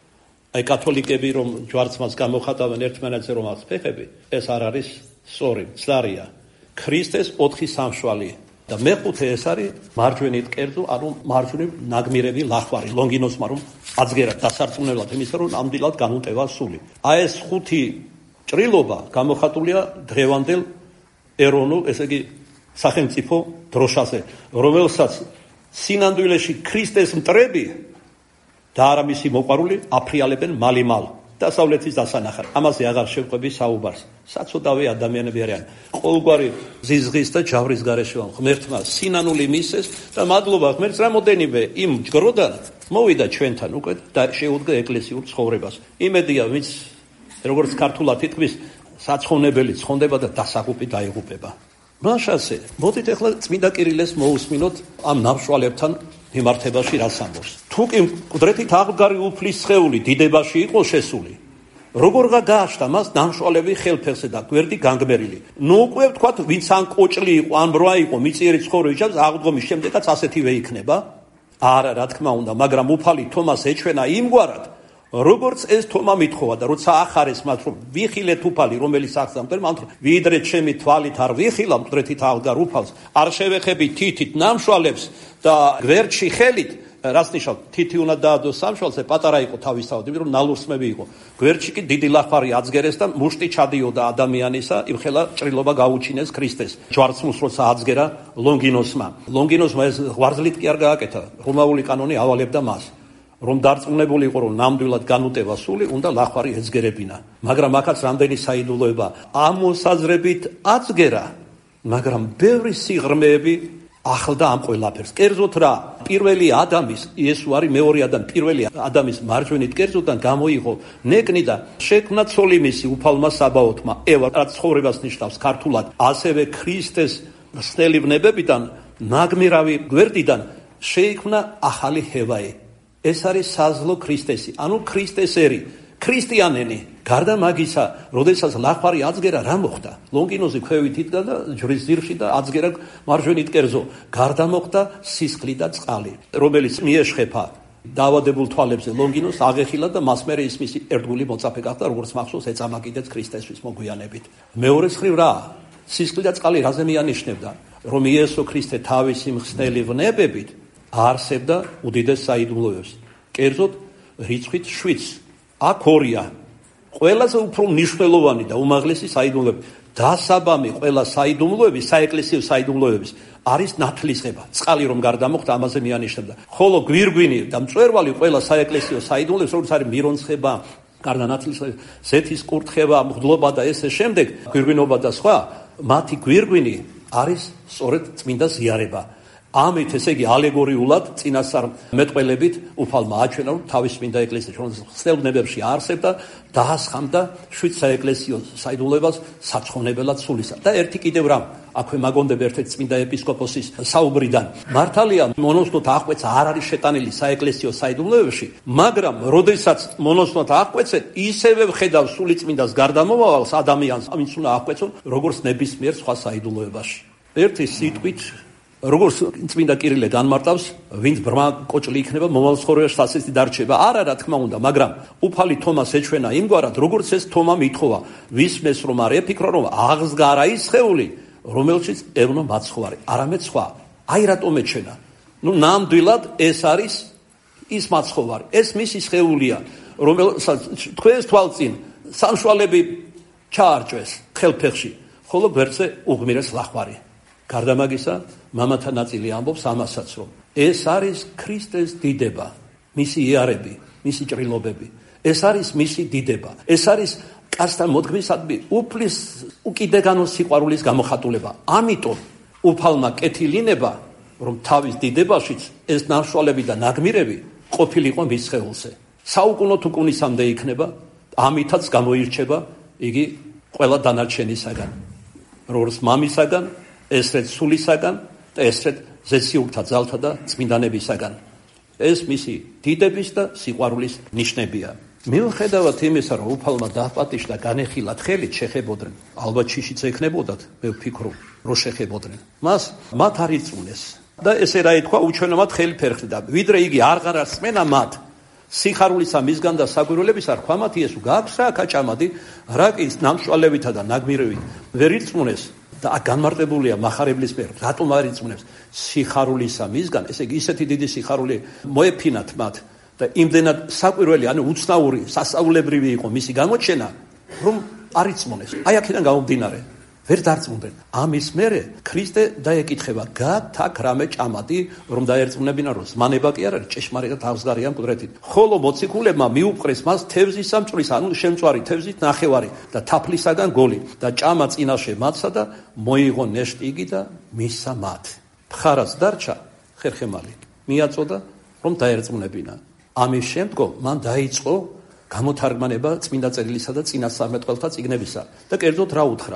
[SPEAKER 1] აი კათოლიკები რომ ჯვარცმას გამოხატავენ ერთმანეთზე რომ აქვს ფეხები, ეს არ არის სწორი, მცდარია. ქრისტეს 4 სამშვალი და მეხუთე ეს არის მარჯვენით კერძო, ანუ მარჯვნივ ნაგმირები ლახვარი, ლონგინოსმა რომ აწგერა დასარწმუნებლად იმისა რომ ამდილად განუტევა სული. აი ეს 5 ჭრილობა გამოხატულია დღევანდელ ეროვნულ, ესე იგი სახელმწიფო დროშაზე, რომელსაც სინამდვილეში ქრისტეს მტრები და არა მისი მოყვარული აფრიალებენ მალიმალ დასავლეთის დასანახად. ამაზე აღარ შევყვები საუბარს. საცოდავი ადამიანები არიან. ყოველგვარი ზიზღის და ჯავრის გარეშე ვარ. ღმერთმა სინანული მისეს და მადლობა ღმერთს რამოდენიმე იმ ჯგროდან მოვიდა ჩვენთან უკვე და შეუდგა ეკლესიურ ცხოვრებას. იმედია ვინც როგორც ქართულად თითქმის საცხონებელი ცხონდება და დასაღუპი დაიღუპება. მაშასე, მოდით ახლა წმინდა კირილეს მოусმინოთ ამ ნამშვალებთან მიმართებაში რას ამბობს. თუ კი მკვდრეთით აღდგარი უფლის სხეული დიდებაში იყო შესული, როგორღა გააშთა მას ნამშვალები ხელფეხზე და გვერდი განგმერილი. ნუ უკვე ვთქვათ, ვინც ან კოჭლი იყო, ან ბრვა იყო, მიწიერი ცხოვრების ჯამს აღდგომის შემდეგაც ასეთივე იქნება? არა, რა თქმა უნდა, მაგრამ უფალი თომას ეჩვენა იმგვარად, როგორც ეს თომა მithხოვა და როცა ახარეს მათ, რომ ვიხილეთ უფალი, რომელიც აღზამდა, მან ვიდრე ჩემი თვალით არ ვიხილა მკვდრეთით აღდგარ უფალს, არ შევეხები თითით ნამშვალებს და გვერდში ხელით, რაც ნიშნავს, თითი უნდა დაადოს სამშვალს, პატარა იყო თავისთავად, იმიტომ რომ ნალურსმები იყო. გვერდში კი დიდი ლახვარი აწგერეს და მუშტი ჩადიოდა ადამიანისა, იმხელა ჭრილობა გაუჩინეს ქრისტეს. ჯვარცმულს როცა აწგერა ლონგინოსმა. ლონგინოსმა ეს ღვარძლით კი არ გააკეთა, რომაული კანონი ავალებდა მას. რომ დარწმუნებული იყო, რომ ნამდვილად განუტევა სული, უნდა ლახვარი ეძგერებინა. მაგრამ აქაც რამდენი საიდუმლოება. ამოსაზრებით აწგერა, მაგრამ ბევრი სიღრმეები ახლდა ამ ყველაფერს. კერძოდ რა, პირველი ადამის, იესო არის მეორე ადამი, პირველი ადამის მარჯვენით კერძოდან გამოიღო ნეკნი და შექმნა ცოლი მისი უფალმა საბაოთმა, ევა, რაც ცხოვრებას ნიშნავს ქართულად, ასევე ქრისტეს სნელივნებებიდან, ნაგმირავი გვერდიდან შეიქმნა ახალი ჰევაი. ეს არის საზლო ქრისტესი, ანუ ქრისტესერი, ქრისტიანელი. გარდა მაგისა, როდესაც ლახვარი აწგერა, რა მოხდა? ლონგინოზი ქვევით იდგა და ჯვრის ძირში და აწგერა მარჯვენით კერძო. გარდა მოხდა სისხლი და წყალი, რომელიც მიეშხება დაავადებულ თვალებზე ლონგინოს აღეხილა და მას მერე ის მისი ერთგული მოწაფე გახდა, როგორც მახსოვს, ეწამა კიდეც ქრისტესთვის მოგვიანებით. მეორე მხრივ რა? სისხლი და წყალი რაზე მიანიშნებდა? რომ იესო ქრისტე თავისი მხსნელივნებებით არსებდა უდიდეს საიდუმლოებს. კერძოდ რიცხვით 7. აქ ორია. ყველაზე უფრო მნიშვნელოვანი და უმაღლესი საიდუმლოები. დასაბამი ყველა საიდუმლოების, საეკლესიო საიდუმლოების არის ნათლისღება. წყალი რომ გარდა მოხდა, ამაზე მიანიშნებდა. ხოლო გვირგვინი და მწვერვალი ყველა საეკლესიო საიდუმლოებს, როგორც არის მირონცხება, გარდა ნათლისღება, ზეთის კურთხევა, მღვდლობა და ესე შემდეგ, გვირგვინობა და სხვა, მათი გვირგვინი არის სწორედ წმინდა ზიარება. ამით ესე იგი ალეგორიულად წინასწარ მეტყველებით უფალმა აჩვენა, რომ თავის წმინდა ეკლესიაში ხსნელებებში არსებდა დაასხამდა 7 საეკლესიო საიდუმლოებას საცხონებელად სულისა. და ერთი კიდევ რამ, აქვე მაგონდება ერთ-ერთი წმინდა ეპისკოპოსის საუბრიდან. მართალია მონოსნოთ აღკვეცა არ არის შეტანილი საეკლესიო საიდუმლოებში, მაგრამ როდესაც მონოსნოთ აღკვეცენ, ისევე ვხედავ სული წმინდას გარდამავალს ადამიანს, ამის უნდა აღკვეცონ, როგორც ნებისმიერ სხვა საიდუმლოებაში. ერთი სიტყვით როგორც წმინდა კირილე განმარტავს, ვინც ბრმა კოჭლი იქნება, მომავალ ცხოვრებაში სასწრაფოდ დარჩება. არა, რა თქმა უნდა, მაგრამ უფალი თომას ეჩვენა იმგვარად, როგორც ეს თომა მithხოვა, ვისმეს რომ არ ეფიქრო, რომ აღსგარა ის სხეული, რომელშიც ევნო მაცხვარი, არამედ სხვა. აი რატომ ეჩვენა? ნამდვილად ეს არის ის მაცხოვარი, ეს მისი სხეულია, რომელსაც თქვენს თვალწინ სამშვალები ჩაარჭვეს ხელფეხში, ხოლო გვერდზე უღმირეს ლახვარი. გარდა მაგისა, მამათა ნაწილი ამბობს ამასაც, რომ ეს არის ქრისტეს დიდება, მისი იარები, მისი ჭრილობები. ეს არის მისი დიდება. ეს არის კაცთან მოდგმისადმი უფლის უკიდეგანო სიყვარულის გამოხატულება. ამიტომ უფალმა კეთილინება, რომ თავის დიდებაშიც ეს ნამშვალები და ნაგმირები ყოფილიყო მის სხეულზე. საუკუნო თუკუნისამდე იქნება, ამითაც გამოირჩება იგი ყველა დანარჩენისაგან, როგორც მამისაგან, ესრეთ სულისაგან და ესრეთ ზეციურთა ძალთა და წმინდანებისაგან. ეს მისი დიდების და სიყვარულის ნიშნებია. მიუხედავად იმისა, რომ უფალმა დააპატიშა განეხილათ ხელით შეხებოდნენ, ალბათ შიშიც ექნებოდათ, მე ვფიქრობ, რომ შეხებოდნენ. მათ არ იწუნეს და ესე რა ითქვა, უჩვენომად ხელი ფერხდა. ვიდრე იგი აღარ ასმენა მათ სიხარულისა მისგან და საგვირველებისა, რქვა მათ იესო გააქვს რა კაჭამადი, რა კი ნამშვალებითა და ნაგმირევით ვერ იწუნეს. და განმარტებულია მახარებლის მიერ, რატომ არ იწუნებს სიხარულისა მისგან, ესე იგი ისეთი დიდი სიხარული მოეფინათ მათ და იმდენად საკვირველი, ანუ უცნაური, სასწაულებრივი იყო მისი გამოჩენა, რომ არ იწუნეს. აი აქედან გამომდინარე, ვერ დარწმუნდნენ. ამის მერე ქრისტე დაეკითხება, გაქვთ აქ რამე ჭამადი, რომ დაერწმუნებინა, რომ ზმანება კი არ არის, ჭეშმარიტად აღსგარია მკვდრეთით. ხოლო მოციქულებმა მიუპყრეს მას თევზის სამჭრის, ანუ შემწვარი თევზით ნახევარი და თაფლისაგან გოლი და ჭამა წინაშე მათსა და მოიღო ნეშტი იგი და მისცა მათ. მხარაც დარჩა ხერხემალი, მიაწოდა, რომ დაერწმუნებინა. ამის შემდგომ მან დაიწყო გამოთარგმანება წმინდა წერილისა და წინასწარმეტყველთა წიგნებისა და კერძოდ რა უთხრა?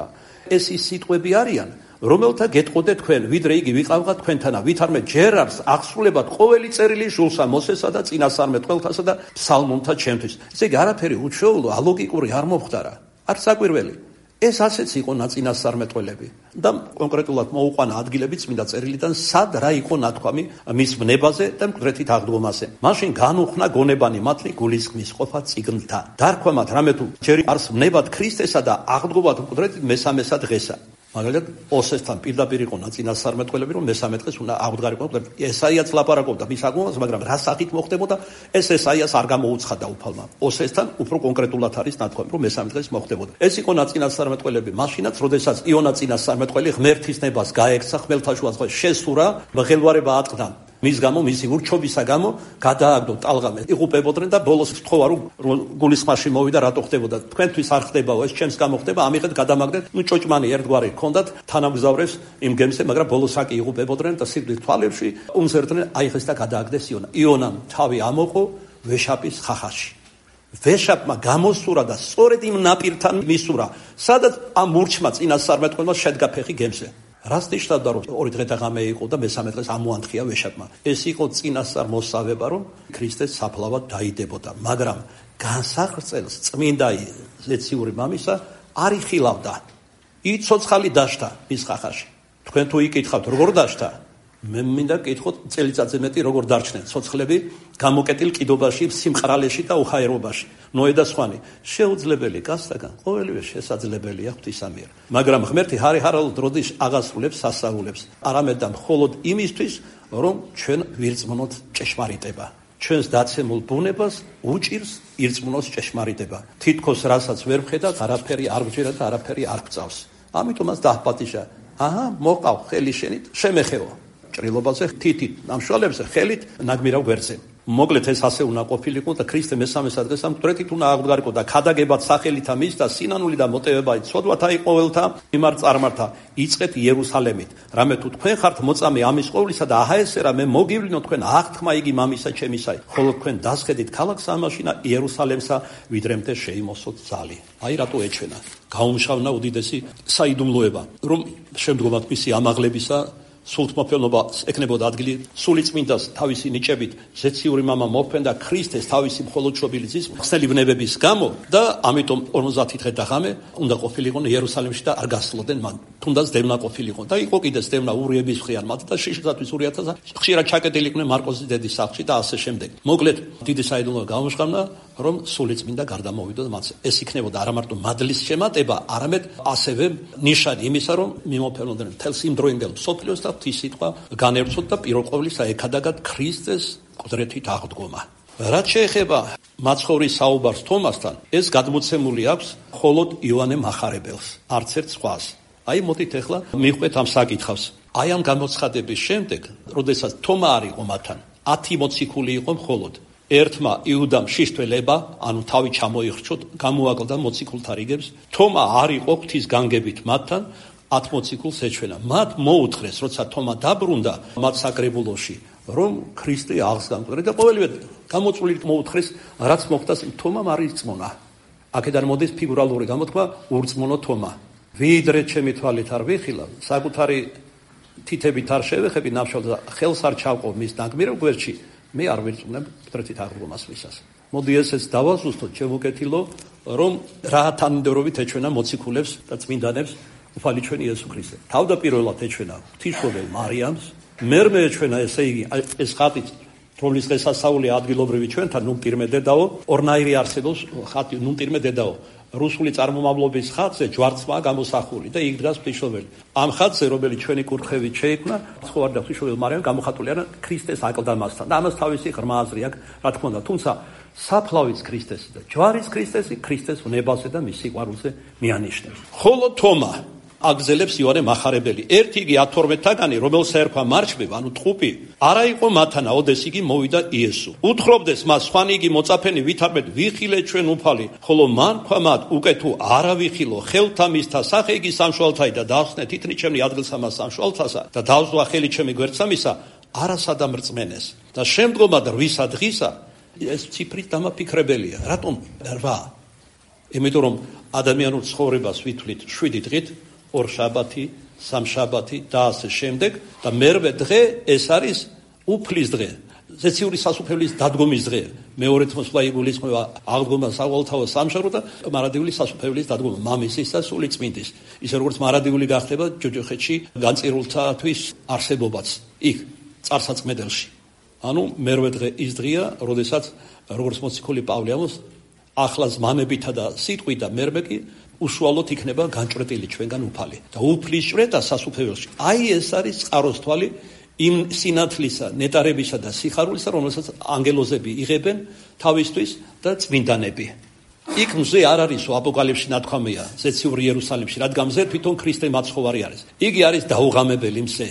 [SPEAKER 1] ეს ის სიტყვები არიან, რომელთა გეტყოდეთ თქვენ, ვიდრე იგი ვიყავღა თქვენთანა, ვითარმე ჯერ არის აღსრულებად ყოველი წერილი ჟულსა, მოსესა და წინასწარმეტყველთასა და ფსალმუნთა ჩემთვის. ესე იგი არაფერი უჩვეულო, ალოგიკური არ მომხდარა, არ საკვირველი. ეს ასეც იყო ნაწინასწარმეტყველები და კონკრეტულად მოუყვანა ადგილები წმინდა წერილიდან, სად რა იყო ნათქვამი მის ვნებაზე და მკვდრეთით აღდგომაზე. მაშინ განუხნა გონებანი მათი გულისხმის ყოფა წიგნთან. დარქვა მათ რამე თუ ჯერ არის ვნებად ქრისტესა და აღდგომად მკვდრეთით მესამესა დღესა. მაგალითად ოსესთან პირდაპირ იყო ნაწინასწარმეტყველები, რომ მესამე დღეს უნდა აღდგარიყო. ესაიაც ლაპარაკობდა მის აღდგომაზე, მაგრამ რა სახით მოხდებოდა, ეს ესაიას არ გამოუცხადა უფალმა. ოსესთან უფრო კონკრეტულად არის ნათქვამი, რომ მესამე დღეს მოხდებოდა. ეს იყო ნაწინასწარმეტყველები მაშინაც, როდესაც იონა წინასწარმეტყველი ღმერთის ნებას გაექცა ხმელთაშუა ზღვაში, შესურა, მღელვარება ატყდა. მის გამო, მისი ურჩობისა გამო გადააგდო ტალღამე, იღუპებოდნენ და ბოლოს თქვა რომ გულისხმაში მოვიდა რატო ხდებოდა. თქვენთვის არ ხდებაო, ეს ჩემს გამო ხდება, ამიღეთ გადამაგდეთ. ჭოჭმანი ერთგვარი ჰქონდათ თანამგზავრებს იმ გემზე, მაგრამ ბოლოს აკი იღუპებოდნენ და სიკვდილის თვალებში უმზერდნენ, აიღეს და გადააგდეს იონა. იონამ თავი ამოყო ვეშაპის ხახაში. ვეშაპმა გამოსურა და სწორედ იმ ნაპირთან მისურა, სადაც ამ მურჩმა წინასწარმეტყველმა შედგა ფეხი გემზე. რას ნიშნავდა, რომ 2 დღე და ღამე იყო და მესამე დღეს ამოანთხია ვეშაპმა. ეს იყო წინასწარ მოსავება, რომ ქრისტეს საფლავად დაიდებოდა, მაგრამ განსახრწელს წმინდა ზეციური მამისა არ იხილავდა. იცოცხალი დაშთა მის ხახაში. თქვენ თუ იკითხავთ, როგორ დაშთა? მე მინდა გკითხოთ წელიწადზე მეტი როგორ დარჩნენ ცოცხლები გამოკეტილ კიდობაში, სიმყრალეში და უხაერობაში. ნოე და სხვანი. შეუძლებელი გასაგან, ყოველივე შესაძლებელია ღვთისამიერ. მაგრამ ღმერთი ჰარიჰარალ დროდის აღასრულებს სასაულებს. არამედ და მხოლოდ იმისთვის, რომ ჩვენ ვირწმუნოთ ჭეშმარიტება. ჩვენს დაცემულ ბუნებას უჭირს ირწმუნოს ჭეშმარიტება. თითქოს რასაც ვერ ვხედავთ, არაფერი არ ვჯერა და არაფერი არ გვწავს. ამიტომაც დაჰპატიჟა. აჰა, მოყავ ხელი შენით, შემეხეო. ჭრილობაზე თითით ნამშვალებზე ხელით ნაგმირავ გვერდზე. მოკლედ ეს ასე უნდა ყოფილიყო და ქრისტე მესამე დღეს ამ მკვდრეთით უნდა აღდგარიყო და ქადაგებად სახელითა მის და სინანული და მოტევებად ცოდვათა იყვეველთა იმარ წარმართა იწყეთ იერუსალემით. რამე თუ თქვენ ხართ მოწამე ამის ყოვლისა და აჰაესერა მე მოგივლინო თქვენ აღთქმა იგი მამისა ჩემისაი, ხოლო თქვენ დასხედით ქალაქს ამაშინა იერუსალემსა ვიდრემდე შეიმოსოთ ზალი. აი რატო ეჩვენა. გაუმშავნა უდიდესი საიდუმლოება, რომ შემდგომად მისი ამაღლებისა სულთმოფენობა ეკნებოდა ადგილი სულიწმინდას თავისი ნიჭებით ზეციური მამა მოფენდა ქრისტეს თავისი მხოლოდ შობილი ძის ხსნელი ვნებების გამო და ამიტომ 50 დღე და ღამე უნდა ყოფილიყო იერუსალიმში და არ გასვლოდნენ მან. თუნდაც დევნა ყოფილიყო და იყო კიდეც დევნა ურიების ხიან მათ და შიშისათვის ურიათასა ხშირად ჩაკეტილი იყვნენ მარკოზის დედის სახლში და ასე შემდეგ. მოკლედ დიდი საიდუმლოა გამოჟღავნა, რომ სულიწმინდა გარდამოვიდო და მათ ეს იქნებოდა არა მარტო მადლის შემატება, არამედ ასევე ნიშანი იმისა, რომ მიმოფენოდნენ მთელს იმ დროინდელ მსოფლიოს და ღვთის სიტყვა განერწოთ და პირველ ყოვლისა ეკადაგათ ქრისტეს მკვდრეთით აღდგომა. რაც შეეხება მაცხოვრის საუბარს თომასთან, ეს გადმოცემული აქვს მხოლოდ იოანე მახარებელს, არც ერთ სხვას. აი მოდით ახლა მივყვეთ ამ საკითხავს. აი ამ გამოცხადების შემდეგ, როდესაც თომა არ იყო მათთან, 10 მოციქული იყო მხოლოდ. ერთმა იუდამ შიშთველება, ანუ თავი ჩამოიხრჩოთ, გამოაკლდა მოციქულთა რიგებს. თომა არ იყო ღვთის განგებით მათთან, 10 მოციქულს ეჩვენა. მათ მოუთხრეს, როცა თომა დაბრუნდა მათ საკრებულოში, რომ ქრისტე აღსდგა და ყოველივე გამოწვლით მოუთხრეს, რაც მოხდა თომამ არ ირწმუნა. აქედან მოდის ფიგურალური გამოთქმა ურწმუნო თომა. ვიდრე ჩემი თვალით არ ვიხილავ, საკუთარი თითებით არ შევეხები ნავშალ და ხელს არ ჩავყო მის ნაგმირებ გვერდში, მე არ ვირწმუნებ მკვდრეთით აღდგომას მისას. მოდი ესეც დავაზუსტოთ, შემოკეთილო, რომ რა თანმიმდევრობით ეჩვენა მოციქულებს და წმინდანებს უფალი ჩვენი იესო ქრისტე. თავდაპირველად ეჩვენა ღვთისმშობელ მარიამს, მერმე ეჩვენა ესე იგი ეს ხატი რომლის დღესასწაული ადგილობრივი ჩვენთან ნუმტირმე დედაო, ორნაირი არსებობს ხატი ნუმტირმე დედაო. რუსული წარმომავლობის ხატზე ჯვარცმაა გამოსახული და იქ დგას ღვთისმშობელი. ამ ხატზე, რომელიც ჩვენი კურთხევით შეიქმნა, ცხოვარ და ღვთისმშობელი მარიამი გამოხატული არა ქრისტეს აკლდამასთან. და ამას თავისი ღრმა აზრი აქვს, რა თქმა უნდა, თუმცა საფლავის ქრისტესი და ჯვარის ქრისტესი ქრისტეს ვნებაზე და მის სიყვარულზე მიანიშნებს. ხოლო თომა აგზელებს იოანე მახარებელი. ერთი იგი 12-თაგანი, რომელს ერქვა მარჩბება, ანუ ტყუპი, არა იყო მათანა, ოდეს იგი მოვიდა იესო. უთხრობდეს მას, სხვანი იგი მოწაფენი ვითარბეთ, ვიხილე ჩვენ უფალი, ხოლო მან თქვა მათ, უკვე თუ არა ვიხილო, ხელთა მისთა სახე იგი სამშვალთაი და დავსნე თითნი ჩემი ადგილსა მას სამშვალთასა და დავზვა ხელი ჩემი გვერდსამისა, არასადა მრწმენეს. და შემდგომად 8 დღისა ეს ციფრით დამაფიქრებელია. რატომ 8? იმიტომ რომ ადამიანურ ცხოვრებას ვითვლით 7 დღით, ორ შაბათი, სამ შაბათი და ასე შემდეგ და მერვე დღე ეს არის უფლის დღე. ზეციური სასუფეველის დადგომის დღე. მეორედ მოსვლა იგულისხმება აღდგომა საყოველთაო სამშაბათს და მარადიული სასუფეველის დადგომა მამისის და სული წმინდის. ისე როგორც მარადიული გახდება ჯოჯოხეთში განწირულთათვის არსებობაც იქ წარსაწმედელში. ანუ მერვე დღე ის დღეა, როდესაც როგორც მოციქული პავლე ამბობს, ახლა ზმანებითა და სიტყვით და მერვე კი უშუალოდ იქნება განჭვრეტილი ჩვენგან უფალი. და უფლის ჭვრეტა სასუფეველში. აი ეს არის წყაროს თვალი იმ სინათლისა, ნეტარებისა და სიხარულისა, რომელსაც ანგელოზები იღებენ თავისთვის და წმინდანები. იქ მზე არ არისო აპოკალიფსში ნათქვამია, ზეციურ იერუსალიმში, რადგან მზე თვითონ ქრისტე მაცხოვარი არის. იგი არის დაუღამებელი მზე.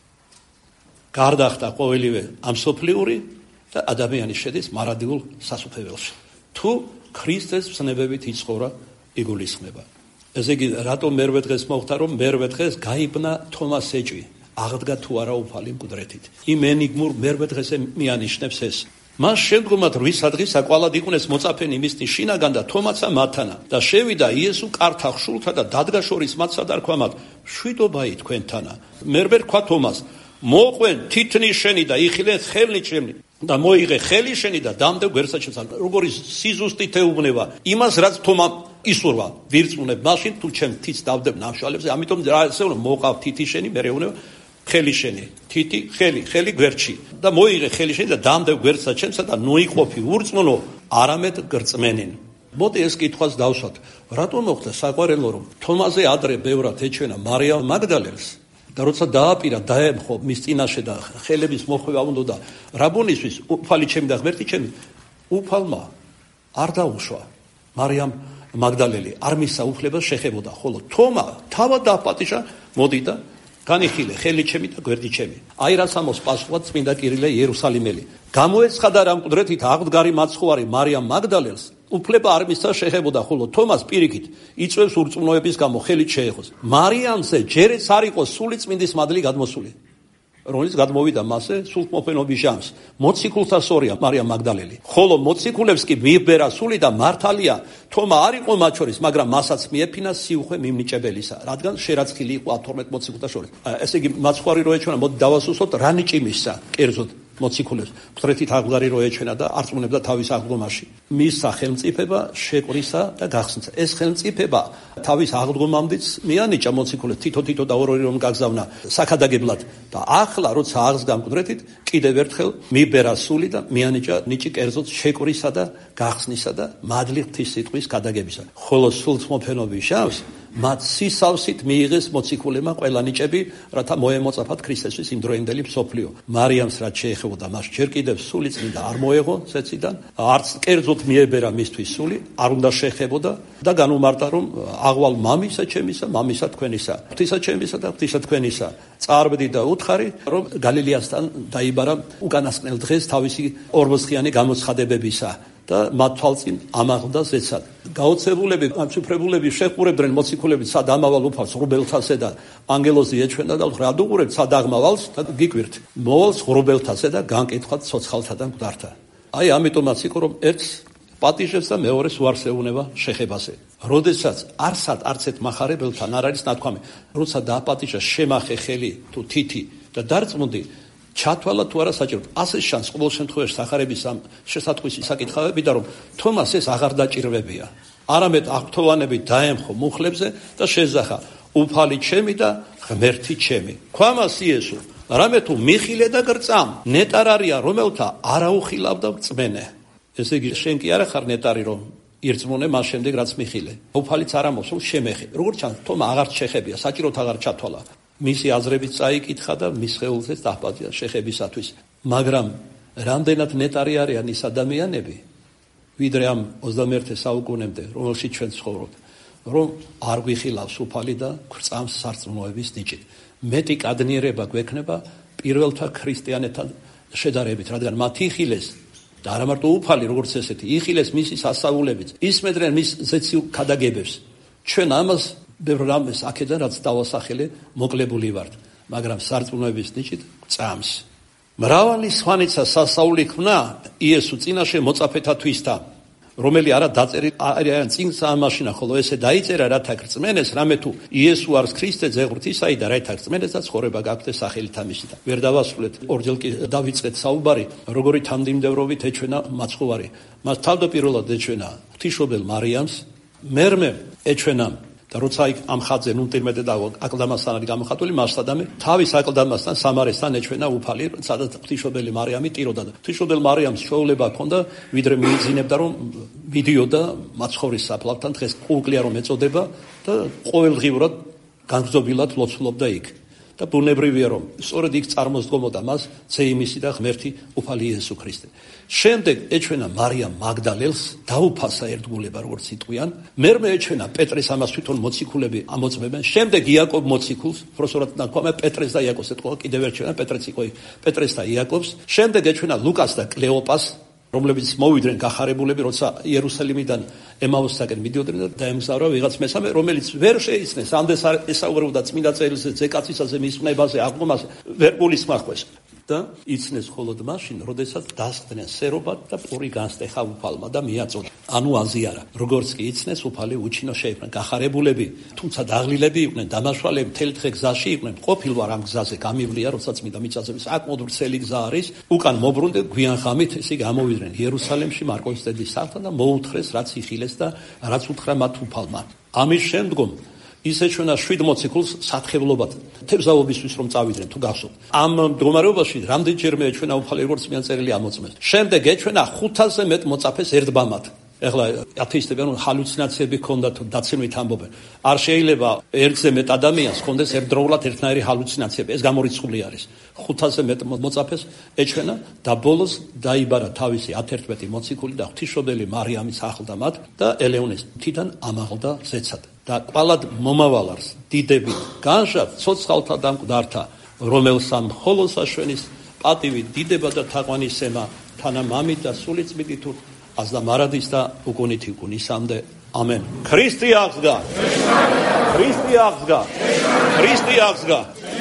[SPEAKER 1] გარდახდა ყოველივე ამსოფლიური და ადამიანი შედის მარადიულ სასუფეველში. თუ ქრისტეს ცნებებით იცხოვრა იგულისხმება. ესე იგი, რატომ მერვე დღეს მოხდა, რომ მერვე დღეს გაიბნა თომას ეჭვი. აღდგა თუ არა უფალი მკვდრეთით. იმ ენიგმურ მერვე დღესე მიანიშნებს ეს. მას შემდგომად 8 დღისა კვალად იყვნენ მოწაფენი მისთი შინაგან და თომაცა მათანა და შევიდა იესო კართა ხშულთა და დადგა შორის მათსა და რქვა მათ, შვიდობაი თქვენთანა. მერვე რქვა თომას, მოყვენ თითნი შენი და იხილე ხელნი ჩემი და მოიღე ხელი შენი და დამდე გვერდსა ჩემსა. როგორი სიზუსტი თეუბნება იმას, რაც თომა ისურვა ვირწმუნებ მაშინ თუ ჩემ თიც დავდებ ნამშვალებზე. ამიტომ ასე უნდა მოყავ თითი შენი, მე რეუნებ ხელი შენი, თითი, ხელი გვერდში და მოიღე ხელი შენი და დამდე გვერდსა ჩემსა და ნოიყოფი ურწმუნო არამედ გრწმენინ. მოდი ეს კითხვას დავსვათ. რატომ მოხდა საყვარელო, რომ თომაზე ადრე ბევრად ეჩვენა მარიამ მაგდალელს და როცა დააპირა დაემხო მის წინაშე და ხელების მოხვევა უნდა და რაბონისთვის უფალი ჩემი და ღმერთი ჩემი, უფალმა არ დაუშვა მარიამ მაგდალელი, არ მისცა უფლებას შეხებოდა, ხოლო თომა თავად დაპატიჟა, მოდი და განიხილე ხელი ჩემი და გვერდი ჩემი. აი რაც ამოს პასუხად წმინდა კირილე იერუსალიმელი. გამოეცხადა რა მკვდრეთით აღდგარი მაცხოვარი მარიამ მაგდალელს, უფლება არ მისცა შეხებოდა, ხოლო თომას პირიქით იწვევს ურწმუნოების გამო ხელით შეეხოს. მარიამზე ჯერეც არ იყო სული წმინდის მადლი გადმოსული, რომელიც გადმოვიდა მასზე სულთმოფენობის ჟამს. მოციქულთა სორია მარიამ მაგდალელი, ხოლო მოციქულებს კი მიიბერა სული და მართალია თომა არ იყო მათ შორის, მაგრამ მასაც მიეფინა სიუხვე მიმნიჭებელისა, რადგან შერაცხილი იყო 12 მოციქულთა შორის. ესე იგი მაცხვარი რო ეჩვენა, მოდი დავასუსოთ რა ნიჭიმისსა, კერძოდ მოციქულებს მკვდრეთით აღდგარი რო ეჩვენა და არწმუნებდა თავის აღდგომაში. მისცა ხელმწიფება შეკვრისა და გახსნისა. ეს ხელმწიფება თავის აღდგომამდეც მიანიჭა მოციქულებს თითო და ორი რომ გაგზავნა საქადაგებლად და ახლა როცა აღსდგა მკვდრეთით კიდევ ერთხელ მიბერა სული და მიანიჭა ნიჭი კერძოდ შეკვრისა და გახსნისა და მადლი ღვთის სიტყვის გადაგებისა. ხოლო სულთმოფენობის ჟამს მათ სისავსით მიიღეს მოციქულებმა ყველა ნიჭები, რათა მოემოწაფათ ქრისტესთვის იმდროინდელი მსოფლიო. მარიამს რაც შეეხებოდა, მას ჯერ კიდევ სული წმინდა არ მოეღო ზეციდან, არც კერძოდ მიებერა მისთვის სული, არ უნდა შეეხებოდა და განუმარტა, რომ აღვალ მამისა ჩემისა, მამისა თქვენისა, ღვთისა ჩემისა და ღვთისა თქვენისა. წარბდი და უთხარი, რომ გალილეასთან დაიბარა უკანასკნელ დღეს თავისი ორმოცხიანი გამოცხადებებისა. და მათ თვალწინ ამაღლდა ზეცად. გაოცებულები, ამშიფრებულები შეყურებდნენ მოციქულები სად ამავალ უფალს ღრუბელთასე და ანგელოზი ეჩვენა და რა დუყურებთ სად აღმავალს და გიკვირთ. მოვალს ღრუბელთასე და განკითხვათ ცოცხალთა და მკვდართა. აი ამიტომაც იყო რომ ერთს პატიჟებს და მეორეს უარს ეუნება შეხებაზე. როდესაც არც ერთ მახარებელთან არ არის ნათქვამი, როცა დააპატიჟა შემახე ხელი თუ თითი და დარწმუნდი ჩათვალა თუ არა საჭირო. ასე შანს ყოველ შემთხვევაში სახარების ამ შესატყვის საკითხავები და რომ თომას ეს აღარ დაჭირვებია. არამედ აღფრთოვანებით დაემხო მუხლებზე და შეძახა უფალი ჩემი და ღმერთი ჩემი. ქვამას იესო, რამე თუ მიხილე და გრწამ, ნეტარარია რომელთა არაუხილავ და წმენე. ესე იგი შენ კი არა ხარ ნეტარი რომ ირწმუნე მას შემდეგ რაც მიხილე. უფალიც არ ამოსულ შემეხე. როგორც ჩანს თომა აღარ შეხებია, საჭიროდ აღარ ჩათვალა. მისი აზრებით წაიკითხა და მის ხელზეც დაპატია შეხებისათვის. მაგრამ რამდენად ნეტარი არიან ის ადამიანები, ვიდრე ამ 21 საუკუნემდე, რომელშიც ჩვენ ცხოვრობთ, რომ არ გვიხილავს უფალი და გვწამს სარწმუნოების ნიჭით. მეტი კადნიერება გვექნება პირველთა ქრისტიანებთან შედარებით, რადგან მათ იხილეს და არა მარტო უფალი, როგორც ესეთი, იხილეს მისი სასწაულებით, ისმედნენ მის ზეციურ ქადაგებებს. ჩვენ ამას ბევრ რამეს აქედან რაც დავასახელე მოკლებული ვართ, მაგრამ სარწმუნოების ნიჭით წამს. მრავალი სხვანაირად სასწაული ქმნა იესო წინაშე მოწაფეთათვისთა. რომელი არა დაწერილი არიან წინ საამაშინა, ხოლო ესე დაიწერა, რათა გრწმენეს, რამე თუ იესო არის ქრისტე ძეღვრთისაი და რათა გრწმენეს და ცხოვრება გაქვდეს სახელით ამისი. და ვერ დავასრულეთ, ორჯერ კი დავიწყეთ საუბარი, როგორი თანმიმდევრობით ეჩვენა მაცხოვარი. მას თავდაპირველად ეჩვენა ღვთისმშობელ მარიამს, მერმე ეჩვენა და როცა ამ ხატზე ნუნტირმედე და აკლდამასთან არის გამოხატული, მასადამე თავის აკლდამასთან სამარესთან ეჩვენა უფალი, სადაც ღვთისმშობელი მარიამი ტიროდა. ღვთისმშობელ მარიამს შეუძლება ჰქონდა, ვიდრე მიიძინებდა, რომ მიდიოდა მაცხოვრის საფლავთან, დღეს კულკლია რომ ეწოდება და ყოველდღიურად განგრძობილად ლოცულობდა იქ. და ბუნებრივია, რომ სწორედ იქ წარმოსდგომოდა მას ცეიმისი და ღმერთი უფალი იესო ქრისტე. შემდეგ ეჩვენა მარიამ მაგდალელს, დაუფასა ერთგულება, როგორც იტყვიან. მერმე ეჩვენა პეტრეს, ამას თვითონ მოციქულები ამოწმებენ. შემდეგ იაკობ მოციქულს, პროფესორად ნათქვამია პეტრეს და იაკობს, ეთქვა კიდევ ერჩვენა პეტრეს იყო პეტრეს და იაკობს. შემდეგ ეჩვენა ლუკას და კლეოპას, რომლებიც მოვიდნენ გახარებულები, როცა იერუსალიმიდან ემაუსსაკენ მიდიოდნენ და დაემგზავრა ვიღაც მესამე, რომელიც ვერ შეიცნეს, ამდენ ესაუბრებოდა წმინდა წერილზე, ზეკაცისაზე, მის ყნებაზე, აღდგომაზე, ვერ გულისხმახეს და იცნეს მხოლოდ მაშინ, როდესაც დასხდნენ სერობა და პური განსტეხა უფალმა და მიაწოდა. ანუ აზიარა, როგორც კი იცნეს, უფალი უჩინო შეიქმნა. გახარებულები, თუმცა დაღლილები იყვნენ, დამაშვალეები, მთელი დღე გზაში იყვნენ, ყოფილვარ ამ გზაზე გამივლია, როცა წმინდა მიწაზე საკმაოდ ვრცელი გზა არის, უკან მობრუნდა გვიან ღამით, ესე გამოვიდნენ იერუსალიმში მარკოს დედის სახლთან და მოუთხრეს, რაც იხილეს და რაც უთხრა მათ უფალმა. ამის შემდგომ ის ეჩვენა 7 მოციქულს სათხებლობად, თებზაობისთვის რომ წავიდნენ, თუ გახსოვთ. ამ მდგომარეობაში რამდენჯერმე ეჩვენა უფალი, როგორც წმინდა წერილი ამოწმებს. შემდეგ ეჩვენა 500-ზე მეტ მოწაფეს ერთბამად. ეხლა ათეისტები ანუ ჰალუცინაციები ჰქონდათ, დაცინვით ამბობენ. არ შეიძლება ერთზე მეტ ადამიანს ჰქონდეს ერთდროულად ერთნაირი ჰალუცინაციები, ეს გამორიცხული არის. 500-ზე მეტ მოწაფეს ეჩვენა და ბოლოს დაიბარა თავისი 11 მოციქული და ღვთისმშობელი მარიამის ახლდა მათ და ელეონეს თიდან ამაღლდა ზეცად. და კვალად მომავალარს დიდებით განშად ცოცხალთა და მკვდართა, რომელსა მხოლოდ საშვენის პატივი, დიდება და თაყვანისცემა თანა მამით და სული წმინდით აზდა მარადის და უკუნითი უკუნისამდე. ამენ. ქრისტე აღსდგა. ქრისტე აღსდგა. ქრისტე აღსდგა.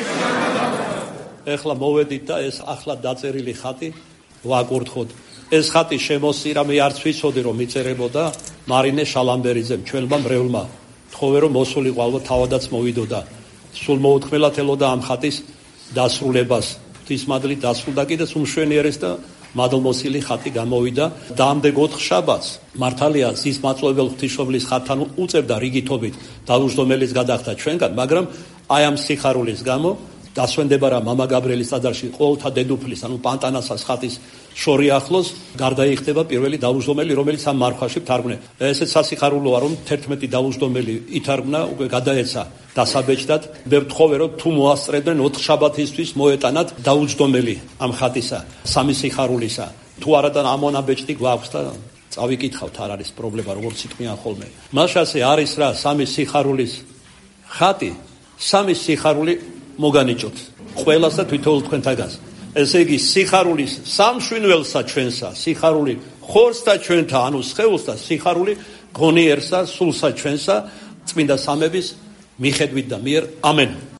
[SPEAKER 1] ეხლა მოვედით და ეს ახლა დაწერილი ხატი ვაკურთხოთ. ეს ხატი შემოსირა, მე არც ვიცოდი რომ მიწერებოდა მარინე შალამბერიძემ, ჩვენმა მრევლმა. თხოვე რომ მოსულიყო, თავადაც მოვიდოდა. სულ მოუთქმელად ელოდა ამ ხატის დასრულებას. ღვთისმადლი დასრულდა კიდეც უმშვენიერეს და მადლმოსილი ხატი გამოვიდა. დაამდე 4 შაბათს მართალია ზის მაწვეველ ღვთისმშობლის ხატთან უწევდა რიგითობით დაუჯდომელის გადახდა ჩვენგან, მაგრამ აი ამ სიხარულის გამო დასვენდება რა მამა გაბრიელის ტაძარში ყოველთა დედუფლის, ანუ პანტანასას ხატის შორი ახლოს გარდაიხდება პირველი დაუჯდომელი, რომელიც ამ მარხვაში თარგმნე. ესეც სასიხარულოა, რომ 11 დაუჯდომელი ითარგმნა, უკვე გადაეცა დასაბეჭდად. მე ვთხოვე, რომ თუ მოასწრებდნენ 4 შაბათისთვის მოეტანათ დაუჯდომელი ამ ხატისა, სამი სიხარულისა. თუ არადა ამონაბეჭდი გვაქვს და წავიკითხავთ, არ არის პრობლემა, როგორც იტყვიან ხოლმე. მაშასე არის რა სამი სიხარულის ხატი, სამი სიხარული მოგანიჭოთ ყველას და თვითონ თქვენთაგანს. ესე იგი სიხარულის სამშვინველსა ჩვენსა, სიხარული ხორცთა ჩვენთა, ანუ სხეულსა, სიხარული გონიერსა, სულსა ჩვენსა, წმინდა სამების მიხედვით და მიერ. ამენ.